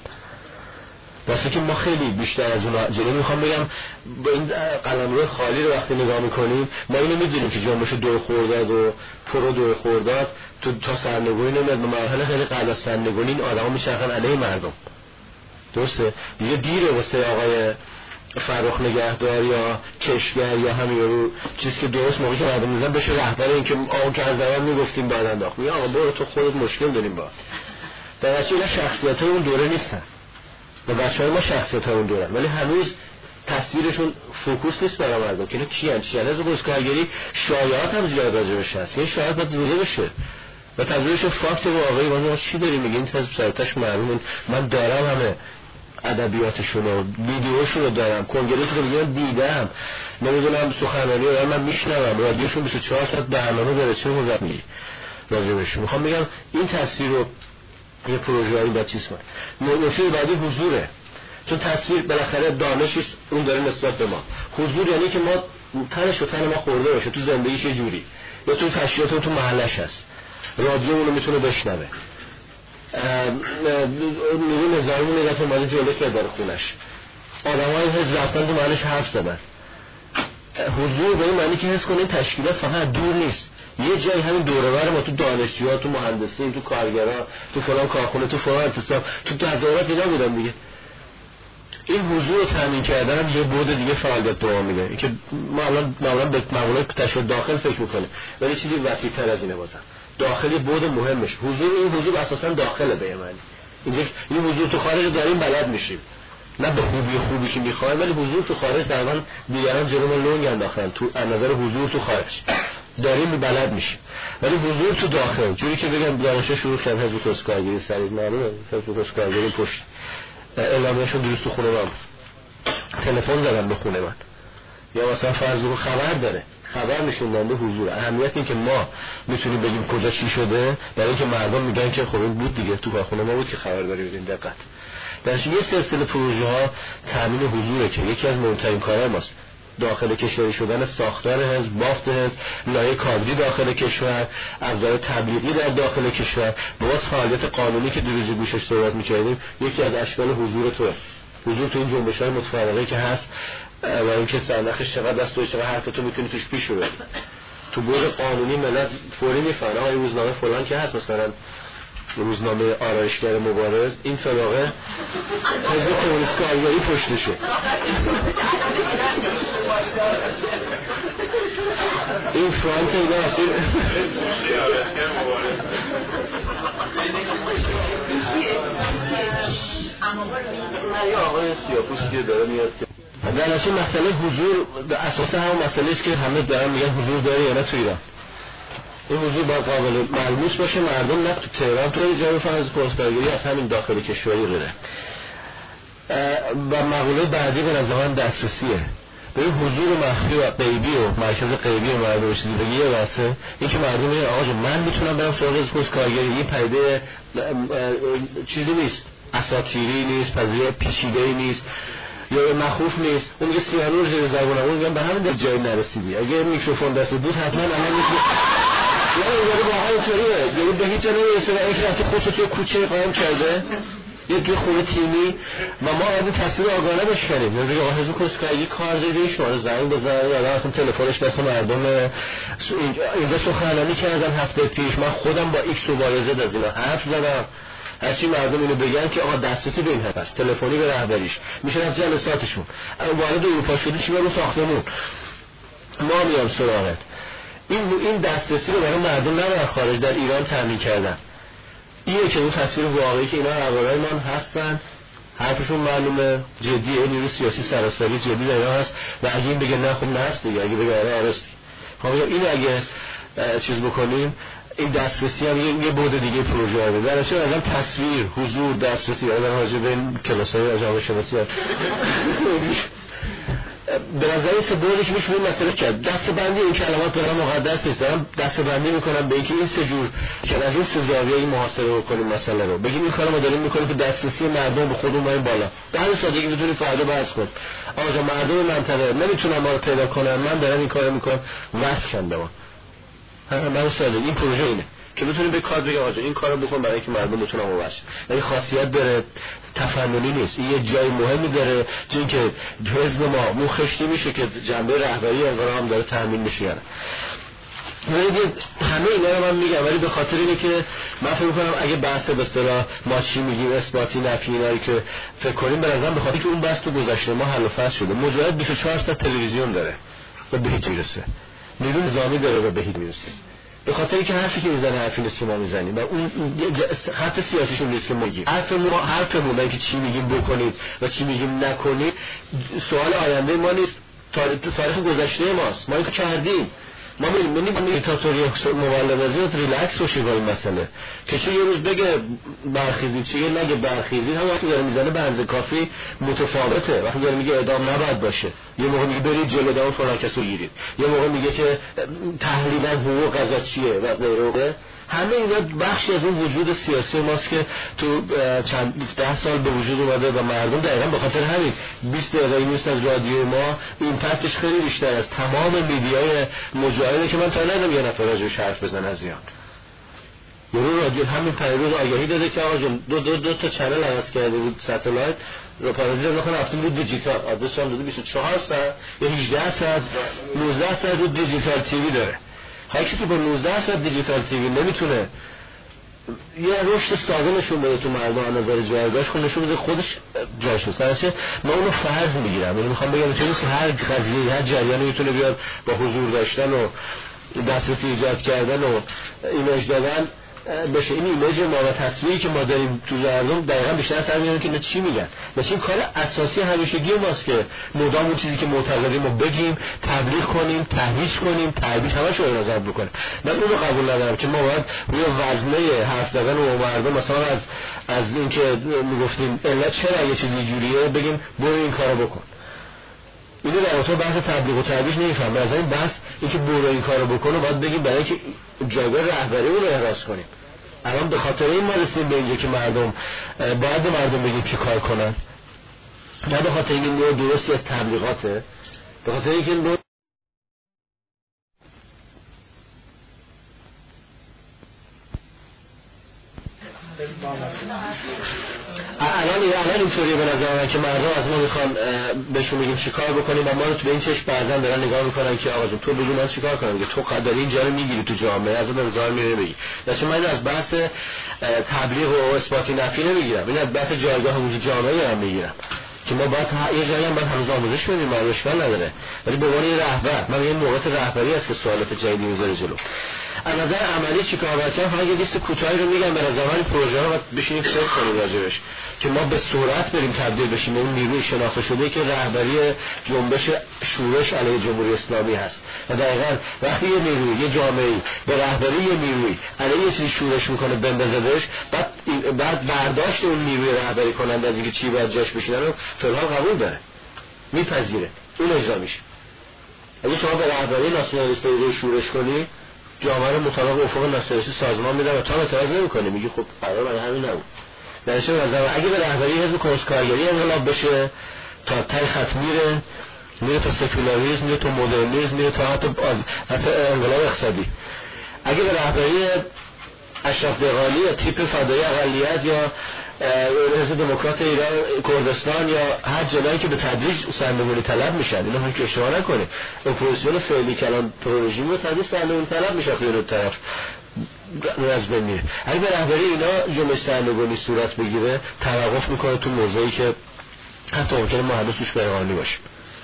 واسه که ما خیلی بیشتر از اونها جلو. میخوام بگم با این قلمرو خالی رو وقتی نگاه میکنیم ما اینو میدونیم که جنبش دو خرداد و پرو دو خرداد تو تا سرنگونی نمیاد به مرحله خیلی قبل از سرنگونی این آدما میشن علیه مردم. درسته دیگه دیره واسه آقای فرخ نگهدار یا کشور یا همین رو چیزی که درست موقعی که مردم میزن بشه رهبر این که آقا که از زمان میگفتیم بعد انداخت میگه آقا برو تو خودت مشکل داریم با در اصل شخصیت‌های اون دوره نیستن و بچه‌های ما شخصیت‌های اون دوره ولی هنوز تصویرشون فوکوس نیست برای مردم که اینا کیان چیان از کنسکارگری شایعات هم زیاد راجبش هست. این شایعات باید زوده بشه و تبدیلش فاکت واقعی ما چی داریم میگیم حزب سرتاش معلومه. من دارم همه ادبیاتشون و ویدیوشون رو دارم کنگره که میگم دیدم نمیدونم سخنرانی رو من میشنوم رادیوشون بیست و چهار ساعت برنامه داره چه مزد میگی راجبش. میخوام بگم این تصویر رو یه پروژه‌ای با چیز کنه. نکته بعدی حضوره چون تصویر بالاخره دانشش اون داره نسبت به ما. حضور یعنی که ما تنش و تن ما خورده باشه تو زندگیش یه جوری یا تو تشریفات تو محلش هست رادیو اونو میتونه بشنوه نیرو نظامی نگاه اومده جلوی که داره خونش آدم های حزب رفتن تو محلش حرف زدن. حضور به این معنی که حس کنید تشکیلات فقط دور نیست یه جایی همین دوره ما تو دانشجوها تو مهندسین تو کارگرا تو فلان کارخونه تو فلان اعتصاب تو تظاهرات اینا بودن دیگه. این حضور رو تامین کردن یه بعد دیگه فعالیت دوام میده. این که ما الان معمولا به مقوله تشکیل داخل فکر میکنه ولی چیزی وسیع‌تر از اینه بازم داخلی بود مهمش. حضور این حضور اساسا داخله به معنی اینجا این حضور تو خارج داریم بلد میشیم نه به خوبی خوبی که میخوایم ولی حضور تو خارج در واقع دیگران جلومون لنگ انداختن تو از نظر حضور تو خارج داریم بلد میشیم ولی حضور تو داخل جوری که بگم دانشجو شروع کرد حزب کنسکارگری سرید معلومه حزب کنسکارگری پشت اعلامیه‌شون درست تو خونه من تلفن زدن به خونه من یا مثلا فرض رو خبر داره خبر نشون داده حضور. اهمیت این که ما میتونیم بگیم کجا چی شده برای اینکه مردم میگن که خب این بود دیگه تو کارخونه ما بود که خبرداری بدین. دقت در یه سلسله پروژه ها تامین حضوره که یکی از مهمترین کارهای ماست. داخل کشوری شدن ساختار حزب، بافت حزب، لایه کادری داخل کشور، ابزار تبلیغی در داخل کشور، باز فعالیت قانونی که دو روز گوشش صحبت می‌کردیم یکی از اشکال حضور تو حضور تو این جنبش‌های متفرقه که هست و اینکه سرنخش چقدر دست و چقدر حرف تو میتونی توش پیش ببری. تو بود قانونی ملت فوری میفهمه آقا این روزنامه فلان که هست، مثلا روزنامه آرایشگر مبارز این فلاقه حزب کمونیست کارگری پشتشه. این فرانت اینا اصیل یه آقای سیاپوستی داره میاد در نتیجه مسئله حضور اساسا همون مسئله است که همه دارن میگن حضور داره یا نه تو ایران. این حضور باید قابل ملموس باشه، مردم نه تو تهران تو ایجاد فرض کنسپارگری از همین داخل کشوری غیره. و مقوله بعدی به نظر من دسترسیه. به این حضور مخفی و غیبی و مرکز غیبی مردم چیزی بگی یه واسه اینکه مردم میگن آقا جون من میتونم برم سراغ کنسپارگری، این پدیده چیزی نیست، اساطیری نیست، پدیده پیچیده‌ای نیست یا مخوف نیست. اون میگه سیانور زیر زبونم، اون میگم به همین در جایی نرسیدی، اگه میکروفون دست بود حتما الان میتونی یا این داره با های طوریه یعنی به هیچ جا نمیرسه و اینکه رفتی خودتو توی کوچه قایم کرده یه توی خونه تیمی و ما باید تصویر آگاهانه بشکنیم. یعنی آقا حزب کنسپارگری کار زیده شما زنگ بزنن یا اصلا تلفنش دست مردم اینجا سخنرانی کردن هفته پیش، من خودم با ایکس و بایزد از اینا حرف زدم، هرچی مردم اینو بگن که آقا دسترسی به این هست، تلفنی به رهبریش میشه از جلساتشون، اما وارد اروپا شدی چی برو ساختمون ما میام سراغت. این این دسترسی رو برای مردم نه در خارج در ایران تامین کردن. اینه که اون تصویر واقعی که اینا رهبرای ما هستن، حرفشون معلومه، جدیه، نیروی سیاسی سراسری جدی در ایران هست و اگه این بگه نه خب نه هست دیگه، اگه بگه آره آره. خب این اگه چیز بکنیم این دسترسی هم یه, یه بعد دیگه پروژه داره. در اصل ازم تصویر، حضور، دسترسی آدم راجع به این کلاس‌های جامعه شناسی به نظر است بودش میشه این مسئله کرد. دست بندی این کلمات برای مقدس نیست، دارم دست بندی میکنم به اینکه این سه جور که از این سه زاویه این محاسبه بکنیم مسئله رو، بگیم این کارو ما داریم میکنیم که دسترسی مردم به خودمون این بالا. به همین سادگی میتونیم فردا بحث کنیم آقا مردم منطقه نمیتونن ما رو پیدا کنن، من دارم این کارو میکنم واسه کنده ما. من ساده این پروژه اینه که بتونیم به کار بگیم آقا این کارو بکن برای اینکه مردم بتونن واسه. یعنی خاصیت داره، تفننی نیست، این یه جای مهمی داره، چون که حزب ما مو خشتی میشه که جنبه رهبری انقلاب هم داره تامین میشه. یعنی همه اینا رو من میگم ولی به خاطر اینه که من فکر می‌کنم اگه بحث به اصطلاح ما چی میگیم اثباتی نفی اینا که فکر کنیم به نظرم به خاطر که اون بحث تو گذشته ما حل و فصل شده. مجرد بیست و چهار تا تلویزیون داره و به هیچ میرسه، نیروی نظامی داره و به هیچ میرسه، به خاطر اینکه حرفی که میزنه حرفی نیست که ما میزنیم و اون خط سیاسیشون نیست که ما میگیم. حرف ما حرفمون اینه که چی میگیم بکنید و چی میگیم نکنید. سوال آینده ما نیست، تاریخ گذشته ماست، ما اینو کردیم. ما می‌بینیم من دیکتاتوری مولدازی رو ریلکس بشه با این مسئله که چه یه روز بگه برخیزی چه نگه برخیزی، هم وقتی داره میزنه به اندازه کافی متفاوته. وقتی داره میگه اعدام نباید باشه، یه موقع میگه برید جلو اعدام فلان کسو گیرید، یه موقع میگه که تحلیلا حقوق قضاییه و غیره. همه اینا بخشی از اون وجود سیاسی ماست که تو چند ده سال به وجود اومده و مردم دقیقاً به خاطر همین بیست دقیقه نیست از رادیو ما ایمپکتش خیلی بیشتر از تمام میدیای مجاهده که من تا ندیدم یه نفر راجعش حرف بزنه از ایران. یورو رادیو همین پیروز آگاهی داده که آقا جون دو دو دو تا چنل عوض کرده بود، ستلایت رو پارازیت رو رفتیم بود دیجیتال، آدرس هم داده بیست و چهار ساعت یا هجده ساعت نوزده ساعت رو دیجیتال تیوی داره. هر کسی با نوزده ساعت دیجیتال تیوی نمیتونه یه رشد ساده نشون بده تو مردم از نظر جایگاهش، خود نشون بده خودش جاش هست. درسته من اونو فرض میگیرم، یعنی میخوام بگم چه نیست که هر قضیه هر جریانی میتونه بیاد با حضور داشتن و دسترسی ایجاد کردن و ایمیج دادن بشه. این ایمیج ما و تصویری که ما داریم تو مردم دقیقاً بیشتر سر میارن که نه چی میگن. مثلا این کار اساسی همیشگی ماست که مدام اون چیزی که معتقدیم رو بگیم، تبلیغ کنیم، تهییج کنیم، ترویج همش رو نظر بکنیم. من اون رو قبول ندارم که ما باید روی وزنه حرف زدن و مردم مثلا از از اینکه میگفتیم علت چرا یه چیزی جوریه بگیم برو این کارو بکن. اینو در واقع بحث تبلیغ و ترویج نمیفهم. از این بحث اینکه برو این کارو بکنه باید بگیم برای اینکه جایگاه رهبری رو احراز کنیم. الان به خاطر این ما رسیدیم به اینجا که مردم باید به مردم بگیم چی کار کنن، نه به خاطر این نوع درستی از تبلیغاته به خاطر اینکه نوع الان الان اینطوریه به نظر من که مردم از ما میخوان بهشون میگیم چیکار بکنیم و ما رو تو به این چشم بعضا دارن نگاه میکنن که آقا جون تو بگو من چیکار کنم دیگه، تو قدری اینجا رو میگیری تو جامعه از اون انتظار میره بگی. درسته من از بحث تبلیغ و اثبات نفی نمیگیرم، این از بحث جایگاه وجود جامعه دارم میگیرم که ما باید یه جایی هم باید هنوز آموزش بدیم، ما اشکال نداره، ولی به عنوان رهبر من یه موقعیت رهبری است که سوالات جدیدی میذاره جلو. از نظر عملی چیکار باید کرد؟ فقط یه لیست کوتاهی رو میگم، به نظر من پروژه رو باید بشینیم فکر کنیم راجبش که ما به سرعت بریم تبدیل بشیم به اون نیروی شناخته شده که رهبری جنبش شورش علیه جمهوری اسلامی هست. و دقیقاً وقتی یه نیروی، یه جامعه‌ای به رهبری یه نیروی علیه یه چیزی شورش میکنه بندازدش، بعد بعد برداشت اون نیروی رهبری کننده از اینکه چی باید جاش بشینه رو فعلا قبول داره، میپذیره، اون اجرا میشه. اگه شما به رهبری ناسیونالیست رو شورش کنی، جامعه رو مطابق افق ناسیونالیستی سازمان میده و تا اعتراض نمی‌کنه، میگی خب قرار من همین نبود. درشه نظر اگه به رهبری حزب کنسکارگری انقلاب بشه تا تای خط میره، میره تا سکولاریسم، میره تا مدرنیسم، میره تا حتی حتی انقلاب اقتصادی. اگه به رهبری اشرف دقالی یا تیپ فدایی اقلیت یا حزب دموکرات ایران کردستان یا هر جایی که به تدریج سرنگونی طلب میشن، اینا هم که اشتباه نکنه، اپوزیسیون فعلی که الان پرو رژیم به تدریج سرنگونی طلب میشه خیلی اون طرف از بین میره. اگه به رهبری اینا جنبش سرنگونی صورت بگیره، توقف میکنه تو موضعی که حتی ممکنه ما هنوز توش برهانی باشیم.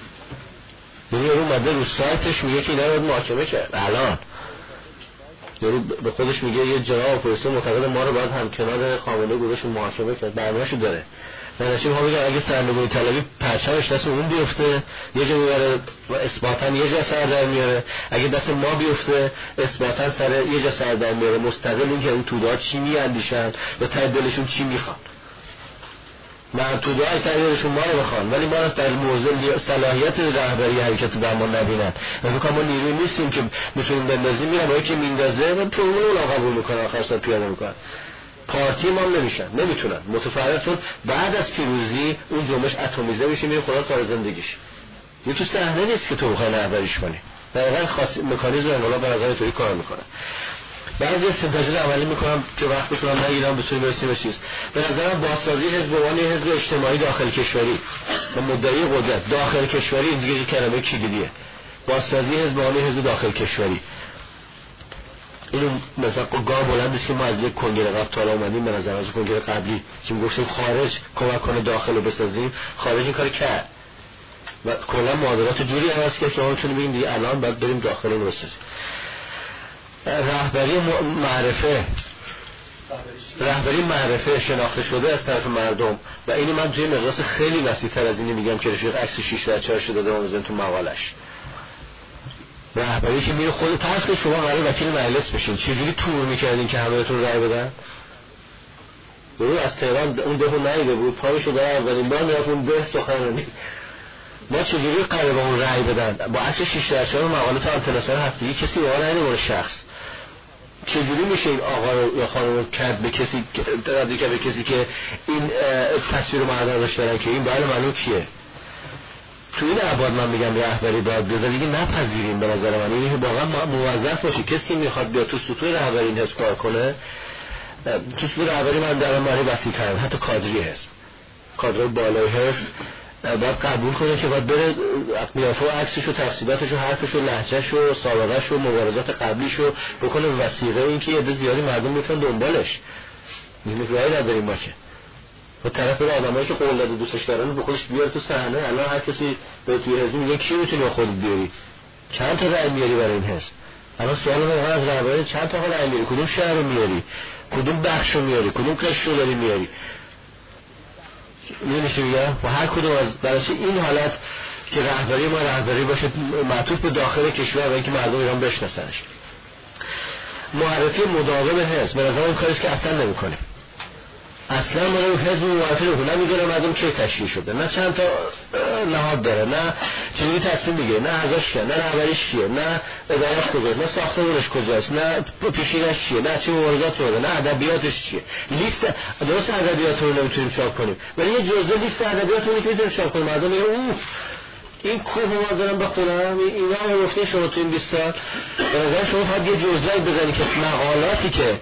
یعنی اون ماده رو سایتش میگه که اینا رو محاکمه کرد الان، یعنی به خودش میگه یه جناح اپوزیسیون معتقد ما رو باید هم کنار خامنه‌ای گذاشت محاکمه کرد، برنامه‌شو داره. نشیم ها بگم اگه سرنگونی طلبی پرچمش دست اون بیفته یه جا میبره و اثباتاً یه جا سر در میاره، اگه دست ما بیفته اثباتاً سر یه جا سر در میاره، مستقل این که اون توده ها چی میاندیشن و ته دلشون چی میخوان. من توده های ته دلشون ما رو بخوان ولی ما رو در موضوع صلاحیت رهبری حرکت در ما نبینن و فکر ما نیروی نیستیم که میتونیم بندازیم، میرن اون که میندازه و پرمون اون قبول میکنن آخر سر پیاده میکنن. پارتی ما نمیشن، نمیتونن متفاوت، چون بعد از پیروزی اون جنبش اتمیزه میشه، میره خدا کار زندگیش. یه تو صحنه نیست که تو بخوای رهبریش کنی. دقیقاً خاص مکانیزم انقلاب به نظر توی کار میکنه. بعضی استنتاجات عملی میکنم که وقت بکنم نگیرم بتونیم برسیم به چیز. به نظرم بازسازی حزب وانی حزب اجتماعی داخل کشوری و مدعی قدرت داخل کشوری این دیگه کلمه کلیدیه. بازسازی حزب وانی حزب داخل کشوری. اینو مثلا گام بلند است که ما از یک کنگره قبل تا اومدیم، به نظر از کنگره قبلی که میگفتیم خارج کمک کنه داخل رو بسازیم، خارج این کار کرد و کلا معادلات جوری عوض کرد که ما میتونیم بگیم دیگه الان باید بریم داخل رو بسازیم. رهبری معرفه رهبری معرفه شناخته شده از طرف مردم و اینو من توی مقیاس خیلی وسیع‌تر از اینی میگم که رفیق عکس شش در چهار شده دادم بزنید تو مقالش. رهبری که میره خود طرف که شما قرار وکیل مجلس بشین، چجوری تور میکردین که همه‌تون رأی بدن؟ برو از تهران اون دهو نیده بود پایشو در اولین بار میرفت اون ده سخنرانی. ما چجوری قرار با اون رأی بدن؟ با عکس شش در چهار مقاله تا انتلاسان هفتگی کسی واقعا نمیدونه شخص چجوری میشه این آقا رو یا خانم رو کرد به کسی تردید که به کسی که این تصویر مردم داشته دارن که این باید معلوم کیه. تو این ابعاد من میگم رهبری باید بیاد دیگه نپذیریم. به نظر من این واقعا موظف باشه کسی که میخواد بیاد تو سطوح رهبری این حزب کار کنه. تو سطوح رهبری من در معنی وسیع‌تر حتی کادری حزب کادر بالای حزب باید قبول کنه که باید بره قیافه و عکسش و تفسیراتش و حرفش و لهجهش و سابقه‌اش و مبارزات قبلیش رو بکنه وسیقه این که یه عده زیادی مردم میتونن دنبالش. این راهی نداریم باشه. و طرف بره آدمایی که قول داده دوستش دارن به خودش بیاره تو صحنه. الان هر کسی به توی حزب میگه کی میتونی با خودت بیاری؟ چند تا رأی میاری برای این حزب؟ الان سوال من از رهبری چند تا رأی میاری؟ کدوم شهر رو میاری؟ کدوم بخش رو میاری؟ کدوم کش رو داری میاری؟ می‌نشه میگم و هر کدوم از برای این حالت که رهبری ما رهبری باشه معطوف به داخل کشور و اینکه مردم ایران بشناسنش. معرفی مداوم حزب به نظر من کاریست که اصلا نمی‌کنیم. اصلا ما رو حزب معرفی رو نمی‌دونه مردم چه تشکیل شده، نه چند تا نهاد داره، نه چجوری تصمیم میگیره، نه ازش که نه رهبریش کیه، نه اداره‌اش کجاست، نه ساختمونش کجاست، نه پیشینش چیه، نه چه مبارزات رو نه ادبیاتش چیه. لیست درست ادبیات رو نمیتونیم چاپ کنیم ولی یه جزء لیست ادبیات رو که میتونیم چاپ کنیم. مردم میگن اوه این کوه ما دارم بخونم، اینا هم گفته شما تو این بیست سال به نظر شما باید یه جزئی بزنی که مقالاتی که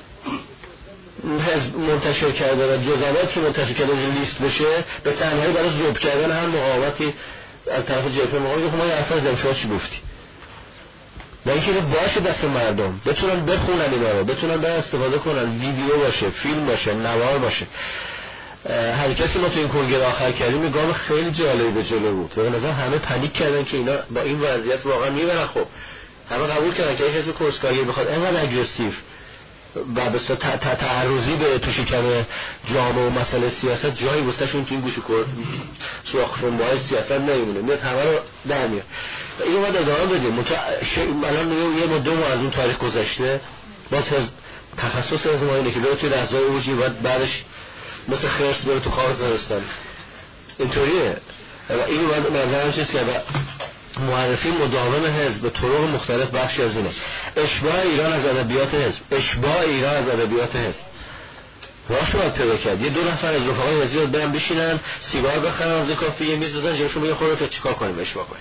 حزب منتشر کرده و جزئیاتی که منتشر کرده لیست بشه به تنهایی برای ذوب کردن هر مقاومتی از طرف جبهه مقاومت. ما یه اصلا زدیم شما چی گفتی؟ و اینکه باشه دست مردم بتونن بخونن اینا رو، بتونن برای استفاده کنن، ویدیو باشه، فیلم باشه، نوار باشه. حرکتی ما تو این کنگره آخر کردیم یه گام خیلی جالبی به جلو بود و به نظر همه پنیک کردن که اینا با این وضعیت واقعا میبرن. خب همه قبول کردن که حزب کورسکاری بخواد اینقدر اگریسیو و به صورت تعرضی به تو شکم جامعه و مسئله سیاست جایی واسهشون تو این گوش کور سوراخ فنبای سیاست نمیمونه، میاد همه رو در میاد. اینو ما ادامه بدیم. مت الان یه مدت ما از اون تاریخ گذشته باز حزب تخصص از ما اینه که بره توی لحظه‌های اوجی و بعدش مثل خرس بره تو خاک زمستان. اینطوریه و اینو من نظرم چیز که معرفی مداوم حزب به طرق مختلف بخشی از اینه. اشباع ایران از ادبیات حزب، اشباع ایران از ادبیات حزب راهش رو باید پیدا کرد. یه دو نفر از رفقای حزبی رو برن بشینن سیگار بخرن از کافی یه میز بزنن جلوشون بگن خودت که چیکار کنیم اشباع کنیم.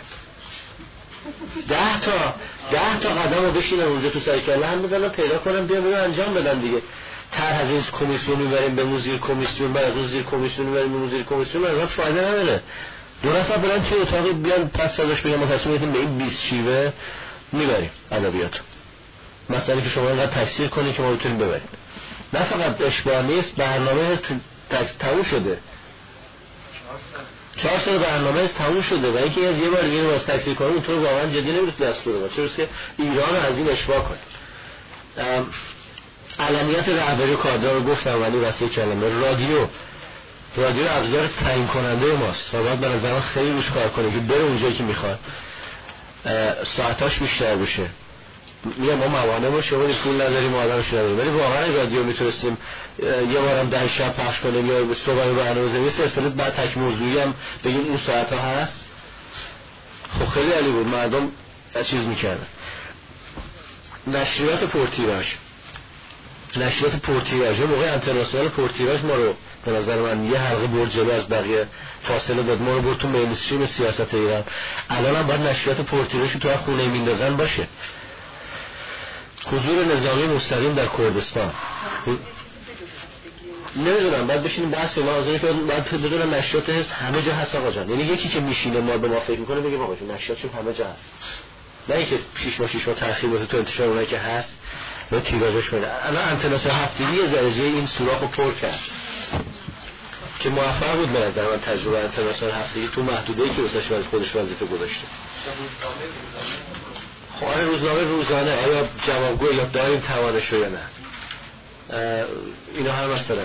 ده تا ده تا قدم رو بشینن اونجا تو سر کله هم بزنن پیدا کنن بیان بیان انجام بدن دیگه. طرح از این کمیسیون میبریم به موزیر کمیسیون، بعد از اون زیر کمیسیون میبریم به موزیر کمیسیون، اصلا فایده نداره. دو نفر برن توی اتاقی بیان پس ازش بگم ما تصمیم گرفتیم به این بیست شیوه میبریم ادبیات. مثلا که شما اینقدر تفسیر کنید که ما بتونیم ببریم. نه فقط اشباع نیست، برنامه تموم شده. چهار سال برنامه است تموم شده و اینکه یه بار دیگه باز تفسیر کنیم اونطور واقعا جدی نمیشه دستور بده. چرا که ایران از این اشباع کنیم. علمیت رهبری و کادر رو گفتم ولی واسه کلمه رادیو رادیو ابزار تعیین کننده ماست و باید به نظرم خیلی روش کار کنه که بره اونجایی که میخواد، ساعتاش بیشتر بشه. میگم ما موانع باشه ولی پول نداریم و آدمش نداریم، ولی واقعا رادیو میتونستیم یه بارم ده شب پخش کنیم یا صبح برنامه بزنیم، یه سلسله بعد تک موضوعی هم بگیم اون ساعت ها هست. خب خیلی عالی بود، مردم چیز میکردن. نشریات پرتیراژ نشریات پرتیراژ موقع انترناسیونال پرتیراژ ما رو به نظر من یه حلقه برد جلو از بقیه فاصله داد، ما رو برد تو مینستریم سیاست ایران. الان هم باید نشریات پرتیراژ تو هر خونه میندازن باشه. حضور نظامی مستقیم در کردستان نمیدونم باید بشینیم بحث ما از اینکه باید بدونم نشریات هست همه جا هست آقا جان. یعنی یکی که میشینه ما به ما فکر میکنه بگه آقا جان نشریات چون همه جا هست، نه اینکه شش ماه شش ماه تأخیر بده تو انتشار اونایی که هست و تیراژش بده. الان انتناس هفتگی یه درجه این سوراخ رو پر کرد که موفق بود به نظر من. تجربه انتناس هفتگی تو محدوده‌ای که واسش از خودش وظیفه گذاشته. خب آره روزنامه روزانه آیا جوابگو یا داریم توانش یا نه، اینا هم مثلا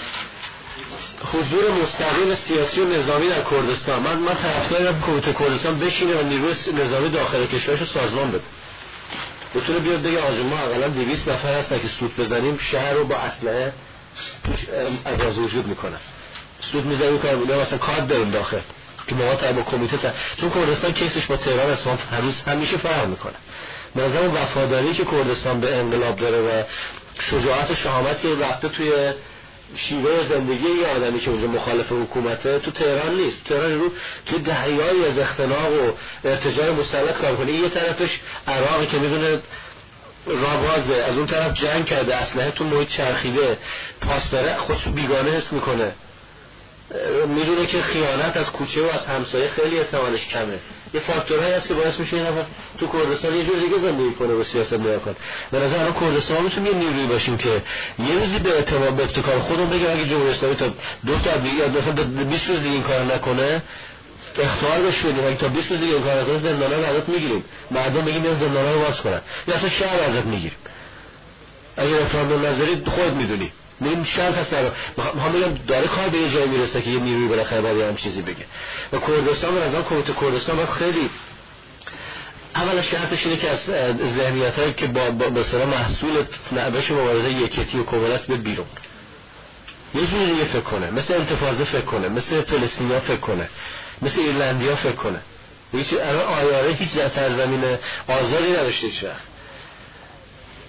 حضور مستقیم سیاسی و نظامی در کردستان. من من طرفدارم کمیته کردستان بشینه و نیروی نظامی داخل کشورش رو سازمان بده، بتونه بیاد بگه آقا ما حداقل دویست نفر هستن که سود بزنیم شهر رو با اسلحه از وجود میکنن، سود میزنیم که مثلا کارت داریم داخل که ما تا با کمیته تا چون کردستان کیسش با تهران اصفهان هنوز همیشه فرق میکنه. به نظر وفاداری که کردستان به انقلاب داره و شجاعت و شهامت که رفته توی شیوه زندگی یه آدمی که اونجا مخالف حکومته تو تهران نیست. تهران رو تو دهیایی از اختناق و ارتجاع مسلط کار کنه. یه طرفش عراقی که میدونه رابازه، از اون طرف جنگ کرده، اسلحه تو محیط چرخیده، پاسداره خودشو بیگانه حس میکنه، میدونه که خیانت از کوچه و از همسایه خیلی احتمالش کمه. یه فاکتورهایی هست که باعث میشه این نفر تو کردستان یه جور دیگه زندگی کنه و سیاست نگاه کنه. به نظر الان کردستان میتونه یه نیرویی باشیم که یه روزی به اعتماد به ابتکار خودمون بگیم اگه جمهوری اسلامی تا دو تا دیگه مثلا بیست روز دیگه این کارو نکنه اختیار بهش بدیم، اگه تا بیست روز دیگه این کارو نکنه زندانا رو ازت میگیریم، مردم بگیم این زندانا رو باز کنن یا اصلا شهر ازت میگیریم. اگه رفراندوم نذاری خودت میدونی این شانس هست. هم میگم داره کار به یه جایی میرسه که یه نیروی بالاخره باید هم چیزی بگه. و کردستان به نظر کمیته کردستان باید خیلی اولا شرطش اینه که از ذهنیتایی که با به اصطلاح محصول نعبش مبارزه یکیتی و کمونیست به بیرون یه جوری دیگه فکر کنه، مثل انتفاضه فکر کنه، مثل فلسطینیا فکر کنه، مثل ایرلندیا فکر کنه. هیچ الان آیاره هیچ در سرزمین آزادی نداشته هیچ وقت.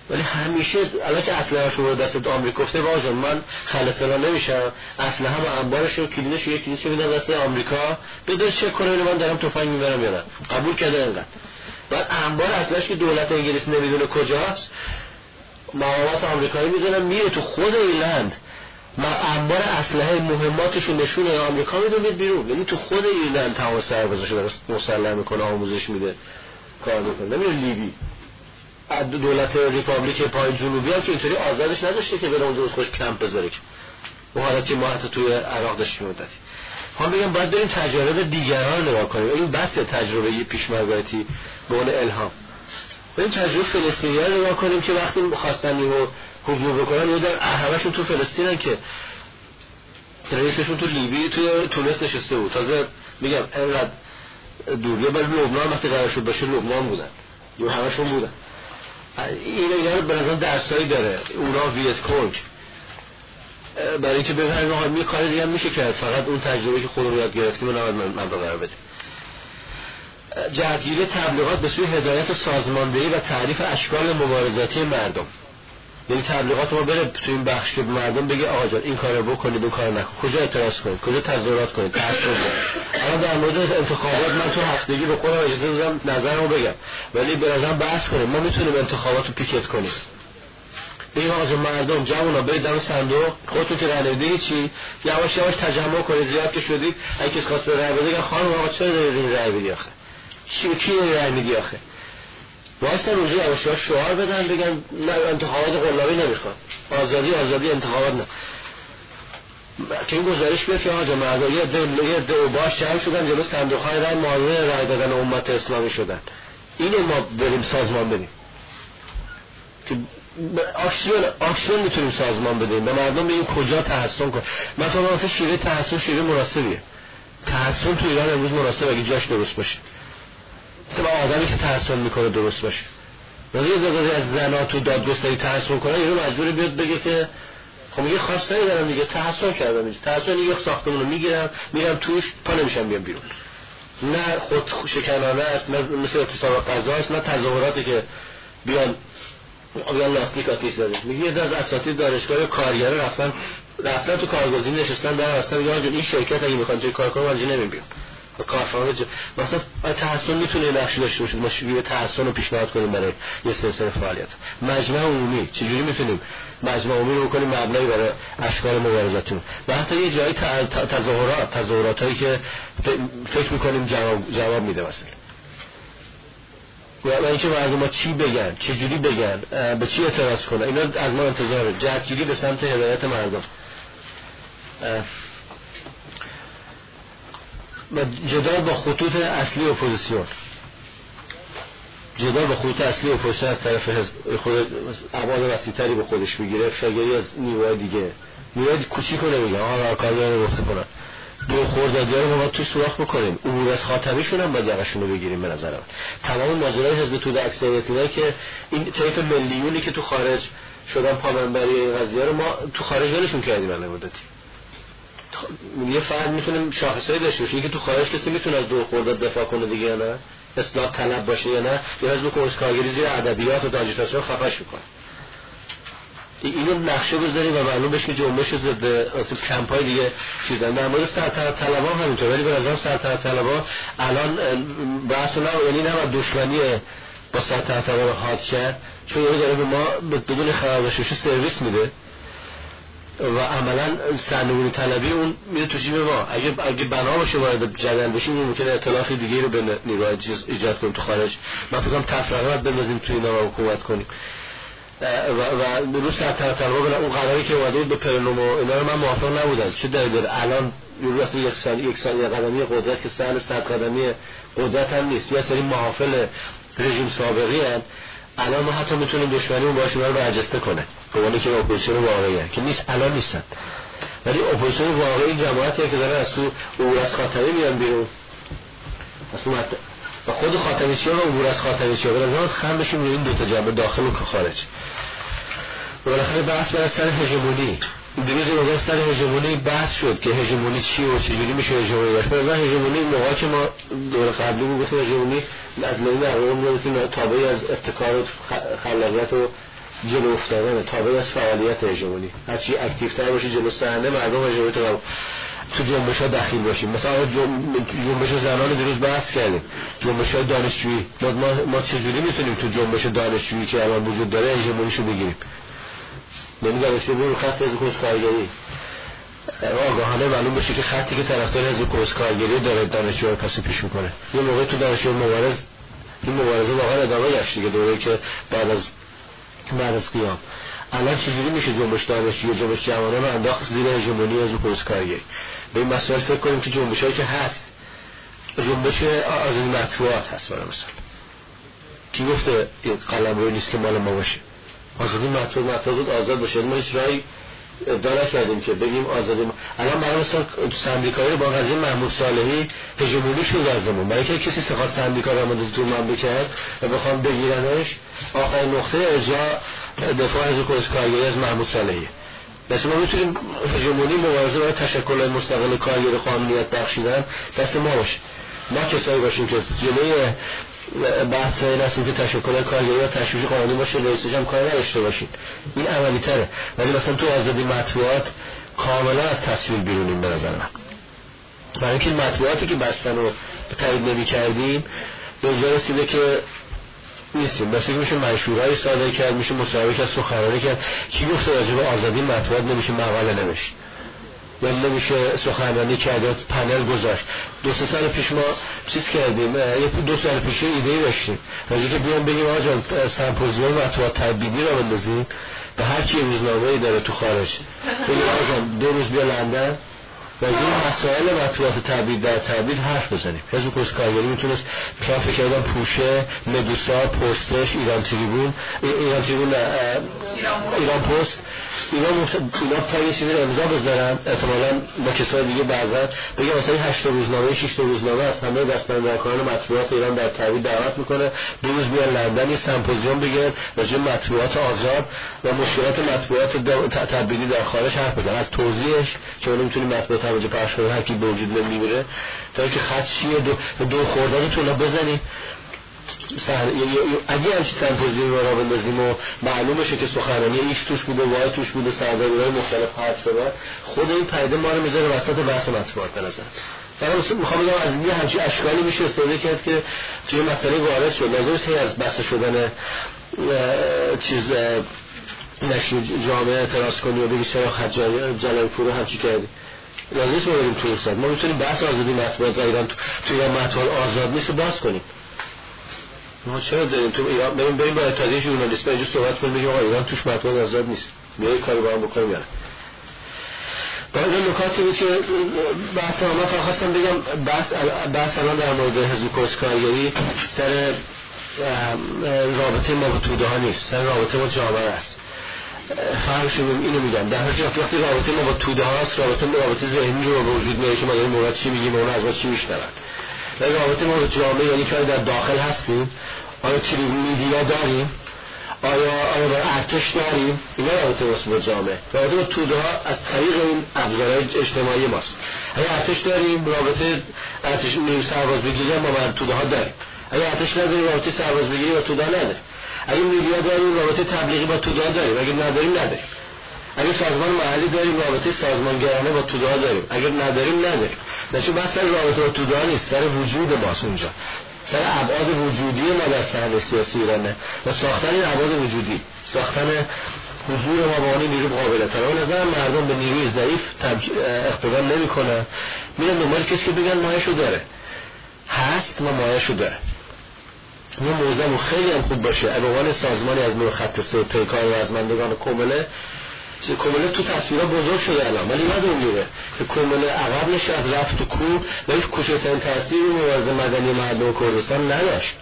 ولی همیشه الان که اسلحه شو رو دست آمریکا گفته واجن من خلصلا نمیشم، اسلحه هم انبارش رو کلیدش یک کلیدش میدم دست آمریکا بده چک کنه من دارم تفنگ میبرم یا نه. قبول کرده اینقدر. بعد انبار اسلحه‌اش که دولت انگلیس نمیدونه کجاست، مقامات آمریکایی میدونن میره تو خود ایرلند، ما انبار اسلحه مهماتش رو نشونه آمریکا میدونه بیرون، یعنی تو خود ایرلند تمام سربازاشو داره مسلح میکنه، آموزش میده، کار میکنه. نمیره لیبی دولت ریپابلیک پای جنوبی هم که اینطوری آزادش نداشته که بره اونجا خوش کمپ بذاره که اون حالت که ما حتی توی عراق داشتیم مدتی. هم میگم باید بریم تجارب دیگران نگاه کنیم. این بس تجربه پیشمرگایتی به اون الهام. بریم تجربه فلسطینی‌ها رو نگاه کنیم که وقتی خواستن اینو حضور بکنن یا در همشون تو فلسطینن که رئیسشون تو لیبی توی تونس نشسته بود. تازه میگم اینقدر دور یا برای لبنان مثل قرار شد باشه لبنان بودن یا همشون بودن. این اینا رو به نظر درسایی داره. اونا ویت کنگ برای اینکه ببینن آقا می کار دیگه هم میشه کرد، فقط اون تجربه که خودمون یاد گرفتیم رو نباید مبدا قرار بدیم. جهتگیری تبلیغات به سوی هدایت سازماندهی و تعریف اشکال مبارزاتی مردم. یعنی تبلیغات ما بره تو این بخش که مردم بگه آقا جان این کارو بکنید اون کارو نکن، کجا اعتراض کنید، کجا تظاهرات کنید، تعصب کنید. الان در مورد انتخابات من تو هفتگی به خودم اجازه دادم نظرمو بگم، ولی به نظرم بحث کنیم. ما میتونیم انتخابات رو پیکت کنیم. بگیم آقا جان مردم جوونا برید دم صندوق، خودتون که رای نمیدید چی یواش یواش تجمع کنید، زیاد که شدید اگه کس خواست به رای بده خانم آقا چرا دارید رای بدی آخه؟ چی کی رای میدی آخه؟ واسه اونجا یواش یواش شعار بدن بگن نه انتخابات قلابی نمیخواد، آزادی آزادی انتخابات نه. که این گزارش بیاد که آقا مردم یه دو دو باش جمع شدن جلو صندوق‌های رای معاون رای دادن امت اسلامی شدن. اینو ما بریم سازمان بدیم که اکسیون اکسیون میتونیم سازمان بدیم به مردم بگیم کجا تحسن کن. مثلا واسه شیوه تحسن شیوه مناسبیه. تحسن تو ایران امروز مناسبه اگه جاش درست باشه. مثلا آدمی که تحسن میکنه درست باشه. ولی اگه از زنا تو دادگستری تحسن کنه یارو مجبوره بیاد بگه که خب میگه خواستایی دارم دیگه تحسن کردم دیگه. تحسن یه ساختمون رو میگیرم میرم توش پا نمیشم بیام بیرون. نه خود شکنانه است، نه مثل اعتصاب قضا است، نه تظاهراتی که بیان بیان لاستیک آتیش زده. میگه یه از اساتید دانشگاه کارگر رفتن رفتن تو کارگزینی نشستن در اصلا میگن این شرکت اگه میخوان توی کار کنن ولی نمیبینن. کارفرما مثلا تحسن میتونه نقشی داشته باشه. ما شیوه تحسن رو پیشنهاد کنیم برای یه سلسله فعالیت. مجمع عمومی چجوری میتونیم مجمع عمومی رو کنیم مبنایی برای اشکال مبارزاتمون و حتی یه جایی تظاهرات تظاهراتایی که فکر میکنیم جواب جواب میده مثلا. و اینکه مردم ما چی بگن، چجوری بگن، به چی اعتراض کنن، اینا از ما انتظاره. جهتگیری به سمت هدایت مردم. جدال با خطوط اصلی اپوزیسیون. جدال با خطوط اصلی اپوزیسیون از طرف حزب خود ابعاد وسیع‌تری به خودش میگیره. فگری از نیروهای دیگه نیروهای کوچیکو نمیگه آقا کارگران رو گفته کنن. دو خوردادی‌ها رو ما توی سوراخ بکنیم. عبور از خاتمیشون هم باید یقشون رو بگیریم به نظر من. تمام ماجرای حزب توده اکثریتیه که این طیف میلیونی که تو خارج شدن پامنبری این قضیه رو ما تو خارج ولشون کردیم الان مدتی. یه فرد میتونه شاخصایی داشته باشه که تو خارج کسی میتونه از دو خورداد دفاع کنه دیگه یا نه، اصلاح طلب باشه یا نه، یا حزب کنسکارگری زیر ادبیات و تاجیکستان خفاش میکنه. اینو نقشه بذاریم و معلوم بشه که جنبش ضد اصلا کمپای دیگه چیزن. در مورد سلطنت طلبا هم همینطور، ولی به نظرم سلطنت طلبا الان بحث نه یعنی نه دشمنی با سلطنت طلبا رو حاد کرد، چون یه داره به ما بدون خرابشوش سرویس میده و عملا سرنگونی طلبی اون میره تو جیب ما. اگه اگه بنا باشه وارد جدل بشیم ممکنه ائتلافی دیگه رو به نیروهای چیز ایجاد کنیم تو خارج. من فکر کنم تفرقه بندازیم تو اینا و حکومت کنیم و و روز سلطنت طلبا به اون قراری که اومده بود به پرنوم و اینا رو من موافق نبودم. چه دلیل الان یه اصلا یک سال یک سال قدمی قدرت که سال صد قدمی قدرت هم نیست، یه سری محافل رژیم سابقی ان. الان ما حتی میتونیم دشمنیمون باشه رو برجسته کنه به عنوان که اپوزیسیون واقعیه که نیست، الان نیستن. ولی اپوزیسیون واقعی جماعتیه که دارن از تو عبور از خاتمی میان بیرون اصلا و خود خاتمی‌چی‌ها و عبور از خاتمی‌چی‌ها به نظر خم بشیم روی این دو تا جنبه داخل و خارج. و بالاخره بحث بر سر هژمونی. دیروز روز سر هژمونی بحث شد که هژمونی چی و چجوری میشه هژمونی باشه. به نظر هژمونی موقعی که ما دور قبلی بود گفتیم هژمونی از لحاظ عقایم می‌گفتیم تابعی از ابتکار و خلاقیت و جلو افتادن تابع از فعالیت هژمونی. هرچی اکتیوتر باشی جلو صحنه مردم هژمونی تو تو جنبش‌ها دخیل باشیم. مثلا جنبش زنان دیروز بحث کردیم، جنبش‌های دانشجویی. ما ما چجوری میتونیم تو جنبش دانشجویی که الان وجود داره هژمونیشو بگیریم؟ نمی‌دونم چه برو خط حزب کارگری آگاهانه معلوم بشه که خطی که طرفدار حزب کارگری داره دانشجوها پس پیش میکنه. یه موقع تو دانشجو مبارز این مبارزه واقعا ادامه داشت دیگه، دوره‌ای که بعد از بعد از قیام. الان چجوری میشه جنبش دانشجویی جنبش جوانان رو انداخت زیر هژمونی حزب کارگری؟ به این مسائل فکر کنیم که جنبشایی که هست، جنبش آزادی مطبوعات هست برای مثال. کی گفته این قلمرو نیست که مال ما باشه؟ آزادی مطبوعات مطبوعات آزاد باشه. ما هیچ راهی ادعا کردیم که بگیم آزادی ما. الان برای مثال سندیکایی با قضیه محمود صالحی هژمونی شد در زمان، برای که کسی سخت سندیکا رو مدد تو مملکت و بخوام بگیرنش آخرین نقطه ارجاع دفاع حزب کارگری از محمود صالحی. بس ما میتونیم هژمونی مبارزه برای تشکل مستقل کارگر قانونیت بخشیدن دست ما باشه. ما کسایی باشیم که جلوی بحث این هستیم که تشکل کارگری و تشویش قانونی باشه، رئیسش هم کاری نداشته باشیم. این عملی تره. ولی مثلا تو آزادی مطبوعات کاملا از تصویر بیرونیم به نظر من. برای اینکه مطبوعاتی که بستن رو تایید نمی کردیم به اینجا رسیده که نیستیم. بس میشه منشورهای صادر کرد، میشه مصاحبه کرد، سخنرانی کرد. کی گفته راجع به آزادی مطبوعات نمیشه مقاله نوشت یا نمیشه سخنرانی کرد، پنل گذاشت؟ دو سه سال پیش ما چیز کردیم، یک دو سال پیش ایده داشتیم راجع که بیان بگیم آقا جان سمپوزیون مطبوعات تبدیلی رو بندازیم به هر کی روزنامه‌ای داره تو خارج، بگیم آقا جان دو روز بیا لندن و این مسائل مطبوعات تبدیل در تبدیل حرف بزنیم. حزب کارگری میتونست مثلا فکر کردم پوشه، مدوسا، پستش، ایران تریبون، ایران تریبون، ایران پست، ایران اینا پای چیزی رو امضا بذارن، احتمالاً با کسای دیگه بعضا بگم مثلا هشت روزنامه شش روزنامه از همه دستاندرکاران مطبوعات ایران در تبدیل دعوت میکنه دو روز بیان لندن یه سمپوزیوم بگیرن راجع به مطبوعات آزاد و مشکلات مطبوعات تبدیلی در خارج حرف بزنن، از توضیحش که ما نمیتونیم مطبوعات توجه پخش کنه هر کی به وجود نمیره تا اینکه خط چیه دو دو خورداد تو لا بزنیم سهل. اگه همچی سمپوزیوم رو را بندازیم و معلوم بشه که سخنرانی ایکس توش بوده، وای توش بوده، سرداری‌های مختلف حرف شده، خود این پیده ما رو میذاره وسط بحث مطبوعات به نظر. مثلا میخوام بگم از یه همچی اشکالی میشه استفاده کرد که توی مسئله وارد شد. لازم نیست از بحث شدن چیز نشید جامعه اعتراض کنی و بگی چرا خط جلال پور همچی کردی. لازم نیست ما بریم توی صد. ما میتونیم بحث آزادی مطبوعات ایران تو ایران مطبوعات آزاد نیست رو باز کنیم. ما چرا داریم تو ایران بریم بریم با اتحادیه ژورنالیست‌ها اینجا صحبت کنیم بگیم آقا ایران توش مطبوعات آزاد نیست. بیاید کاری با هم بکنیم یا نه. باید این نکاتی بود که بحث ما فقط خواستم بگم بحث بحث الان در مورد حزب کارگری سر رابطه ما با توده ها نیست، سر رابطه با جامعه است. فرقش اینو میگم در حالی که وقتی رابطه ما با توده هاست رابطه ما رابطه ذهنی رو به وجود میاره که ما داریم مورد چی میگیم و اون از ما چی میشنون. ولی رابطه ما با جامعه یعنی که در داخل هستیم، آیا تلویزیون میدیا داریم، آیا آیا در ارتش داریم، اینا رابطه ماست با جامعه. رابطه با توده ها از طریق این ابزارهای اجتماعی ماست. اگه ارتش داریم رابطه ارتش نیرو سربازبگیری ما با توده ها داریم. اگه ارتش نداریم رابطه سربازبگیری با توده ها نداریم. اگه میدیا داریم رابطه تبلیغی با توده ها داریم. اگه نداریم نداریم. اگه سازمان محلی داریم رابطه سازمانگرانه با توده ها داریم. اگر نداریم نداریم. نشو بس سر رابطه با توده ها نیست، سر وجود ماست اونجا. سر ابعاد وجودی ما در صحنه سیاسی ایرانه و ساختن این ابعاد وجودی، ساختن حضور ما با اون نیرو قابلیت. به نظر مردم به نیروی ضعیف اقتدا نمیکنه، میرن دنبال کسی که بگن مایه‌شو داره. هست ما مایه‌شو داره. اون موضوع خیلی هم خوب باشه. به عنوان سازمانی از نوع خط سه پیکار و رزمندگان کمله کمله تو تصویرها بزرگ شده الان، ولی نداریم میره که کمله عقب نشه از رفت تو کوه و هیچ کوچکترین تأثیری مبارزه مدنی مردم کردستان نداشت.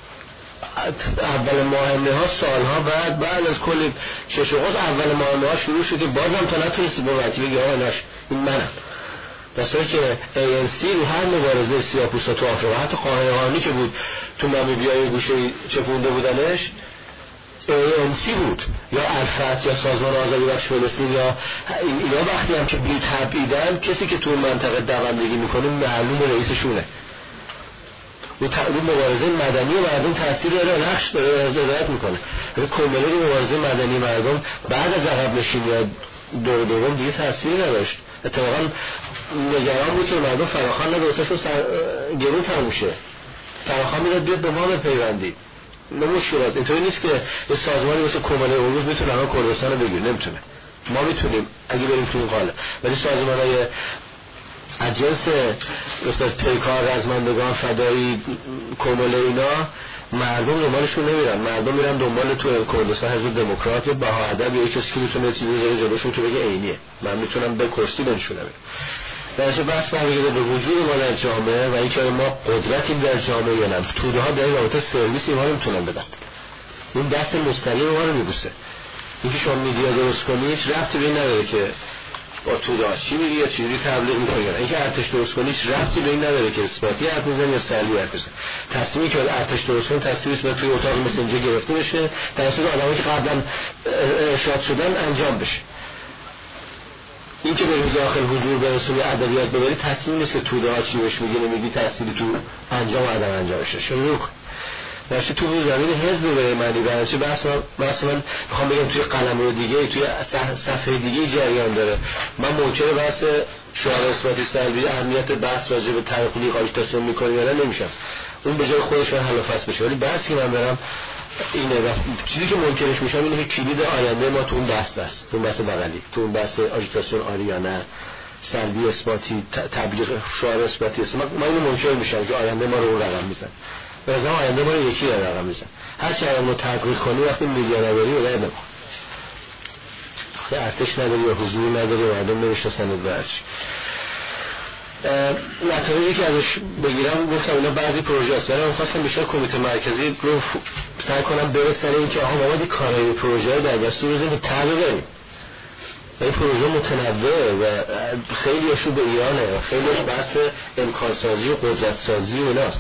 اول ماهنه ها سالها بعد بعد از کل کش و قوس اول ماهنه ها شروع شد که بازم تا نتونستی با وقتی بگی آقا نش این منم. دستایی که ای ان سی رو هر مبارزه سیاه‌پوستا تو آفریقا حتی خواهرانی که بود تو نامیبیای گوشه چپونده بودنش ای ان سی بود یا الفت یا سازمان آزادی بخش فلسطین یا اینا وقتی هم که بی تبعیدن کسی که تو منطقه دوندگی میکنه معلوم رئیسشونه. رو مبارزه مدنی مردم تاثیر داره، نقش داره، هدایت میکنه. ولی کمله رو مبارزه مدنی مردم بعد از عقب نشینی یا دور دوم دیگه تاثیر نداشت. اتفاقا نگران بود که مردم فراخوان نداشتشون سر... گرون تموم شه. فراخوان میداد بیاد به ما بپیوندید. نه مشکلات. اینطوری نیست که یه سازمانی مثل کمله امروز میتونه الان کردستان رو بگیره، نمیتونه. ما میتونیم اگه بریم تو این قالب، ولی سازمان‌های از جنس مثل پیکار، رزمندگان، فدایی، کمله اینا مردم دنبالشون نمیرن. مردم میرن دنبال تو کردستان حزب دموکرات یا بها ادب یا کسی که میتونه چیزی بذاره جلوشون تو بگه عینیه، من میتونم به کرسی بنشونم. درسته بحث برمیگرده به وجود ما در جامعه و اینکه ما قدرتیم در جامعه یا نه. توده ها در این رابطه سرویس ما رو میتونن بدن، این دست مستقیم ما رو میبوسه. اینکه شما میدیا درست کنی هیچ ربطی به این نداره که با توده ها چی میگی یا چجوری تبلیغ میکنی. اینکه ارتش درست کنی هیچ ربطی به این نداره که اثباتی حرف میزنی یا سلبی حرف میزنی. تصمیمی که ارتش درست کنی تصمیمی است توی اتاق مثل اینجا گرفته بشه، توسط آدمایی که قبلا ارشاد شدن انجام بشه. این که به داخل حضور برسونی ادبیات ببری تصمیم نیست که توده ها چی بهش میگی نمیگی تأثیری تو انجام عدم انجامشه. شروع کن نشه تو زمین حزب به معنی برنچه بحث من میخوام بگم توی قلمرو دیگه توی صفحه دیگه جریان داره. من منکر بحث شعار اثباتی سلبی اهمیت بحث راجع به تحقیق آژیتاسیون میکنی یا نه نمیشم، اون به جای خودش حل و فصل بشه. ولی بحثی که من برم اینه و چیزی که منکرش میشم اینه که کلید آینده ما تو اون بحث است، تو اون بحث بغلی، تو اون بحث آژیتاسیون آری یا نه، سلبی اثباتی، تبلیغ شعار اثباتی است. من اینو منکر میشم که آینده ما رو اون رقم میزنه. به نظرم آینده ما رو یکی در رقم میزنه. هر چی ما تحقیق کنی وقتی میلیونری و درد نمیخوره. ارتش نداری و حضور نداری و مردم نمیشناسن و برچی. نتایجی که ازش بگیرم گفتم اینا بعضی پروژه هست، ولی من خواستم بیشتر کمیته مرکزی رو سعی کنم برسن این که آها ما باید کارهای پروژه در دستور بزنیم به تر ببریم. این پروژه متنوعه و خیلیشو به ایرانه و خیلیش بحث امکانسازی و قدرتسازی و ایناست.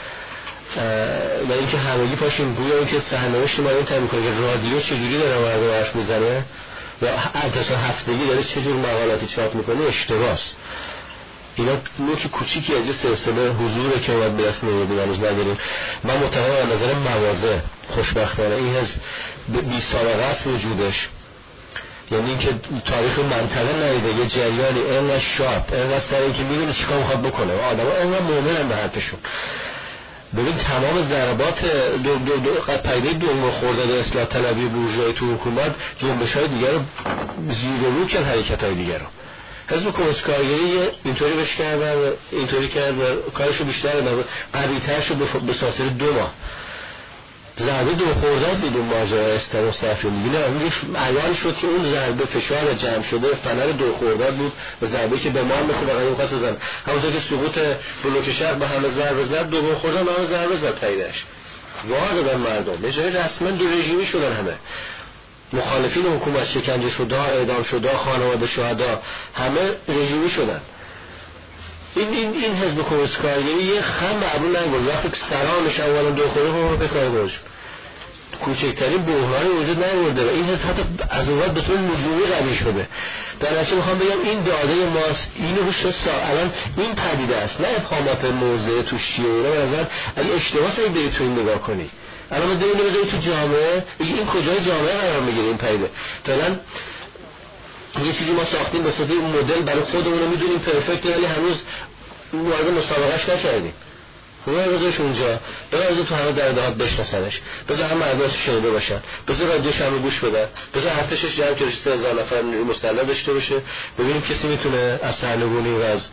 و اینکه همگی پاشیم گویا اینکه سرنوشت ما این تعیین کنه که رادیو چجوری داره مردم حرف میزنه و ارتش هفتگی داره چجور مقالاتی چاپ میکنه اشتباهست. اینا نوک کوچیکی از سلسله حضور که باید به دست میاریم هنوز نداریم. من معتقدم از نظر مواضع خوشبختانه این حزب بی سابقه است وجودش، یعنی اینکه تاریخ منطقه ندیده یه جریانی اینقدر شارپ اینقدر سر اینکه میدونه چیکار میخواد بکنه و آدم ها اینقدر مؤمنن به حرفشون. ببین تمام ضربات دو دو دو پیده دنگو خوردن اصلاح طلبی بورژوایی تو حکومت جنبش‌های دیگر رو زیر و رو کرد، حرکت‌های دیگر رو. حزب کمونیست کارگری اینطوری بش کردن و اینطوری کرد و کارشو بیشتر قوی‌تر شد به ساسر دو ماه. ضربه دو خوردن بود اون ماجرا استر و صفی میبینه عیان شد که اون ضربه فشار جمع شده فنر دو خوردن بود و ضربه که به ما هم مثل بقیه خواست بزن. همونطور که سقوط بلوک شهر به همه ضربه زد دو خوردن به همه ضربه زد پیداش. واه دادن مردم به جای رسما دو رژیمی شدن، همه مخالفین حکومت شکنجه شده، اعدام شده، خانواده شهدا همه رژیمی شدن. این این این حزب کمونیست کارگری یه خم قبول نمی‌کنه. وقتی که سرانش اولا دو خوره رو به کار گذاشت کوچکترین بحرانی وجود نیاورده و این حزب حتی از اون وقت به طور نجومی قوی شده. در نتیجه میخوام بگم این داده ماست، اینو روش سا الان این پدیده است، نه ابهامات موضع تو شیعه و به نظر اگه اشتباه سعی بری تو این نگاه کنی الان ما دیگه نمیذاری تو جامعه بگی این کجای جامعه قرار میگیره این پدیده. فعلا یه چیزی ما ساختیم به صورت مدل برای خودمون رو میدونیم پرفکت، ولی هنوز وارد مسابقهش نکردیم. خدا بذارش اونجا، بذار تو همه در دهات بشناسنش، بذار همه مردمش شنیده باشن، بذار رادیوش هم رو گوش بدن، بذار ارتشش جمع که سه هزار نفر مسلح داشته باشه، ببینیم کسی میتونه از سرنگونی و از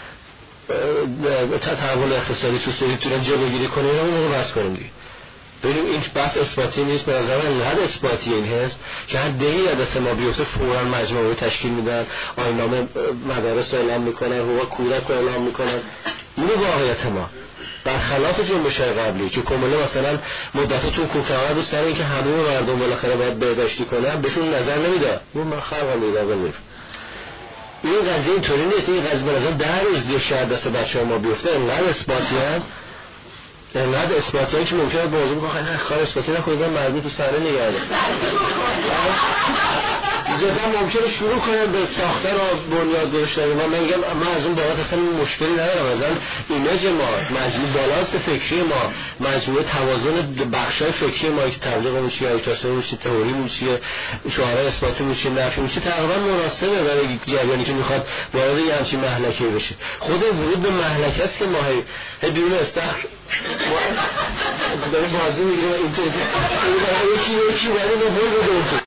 تحول اقتصادی سوسیالی تونن جلوگیری کنه. اینا رو بحث کنیم دیگه. ببینیم این بحث اثباتی نیست، به نظر من اینقدر اثباتی این هست که هر دقیقی از دست ما بیفته فوراً مجموعه تشکیل میدن، آیین‌نامه مدارس اعلام میکنن، حقوق کودک اعلام میکنن. اینو واقعیت ما برخلاف جنبش‌های قبلی که کاملا مثلا مدتتون کوکاور بود سر اینکه همه مردم بالاخره باید بهداشتی کنن بهشون نظر نمیداد. اون من خلق میداد ولی این قضیه اینطوری نیست. این قضیه به نظر در روز دیگه شاید دست بچه‌ها ما بیفته. اینقدر اثباتی هست، اینقدر اثباتی هست که ممکنه موضوع بخواه نه کار اثباتی نکنید مردم تو سره نگرده. جدا ممکنه شروع کنم به ساختن و بنیاد گذاشتن. من میگم من از اون بابت اصلا مشکلی ندارم. مثلا ایمیج ما، مجموع بالانس فکری ما، مجموعه توازن بخشای فکری ما که تبلیغ میشه، ایتاسه میشه، تئوری میشه، شعارهای اثباتی میشه، نفی میشه، تقریبا مناسبه برای جریانی که میخواد وارد یه همچین مهلکی بشه. خود ورود به مهلکه است که ما هی بیرون استخر داریم بازی میگیریم اینطوری یکی یکی ولی نبول بده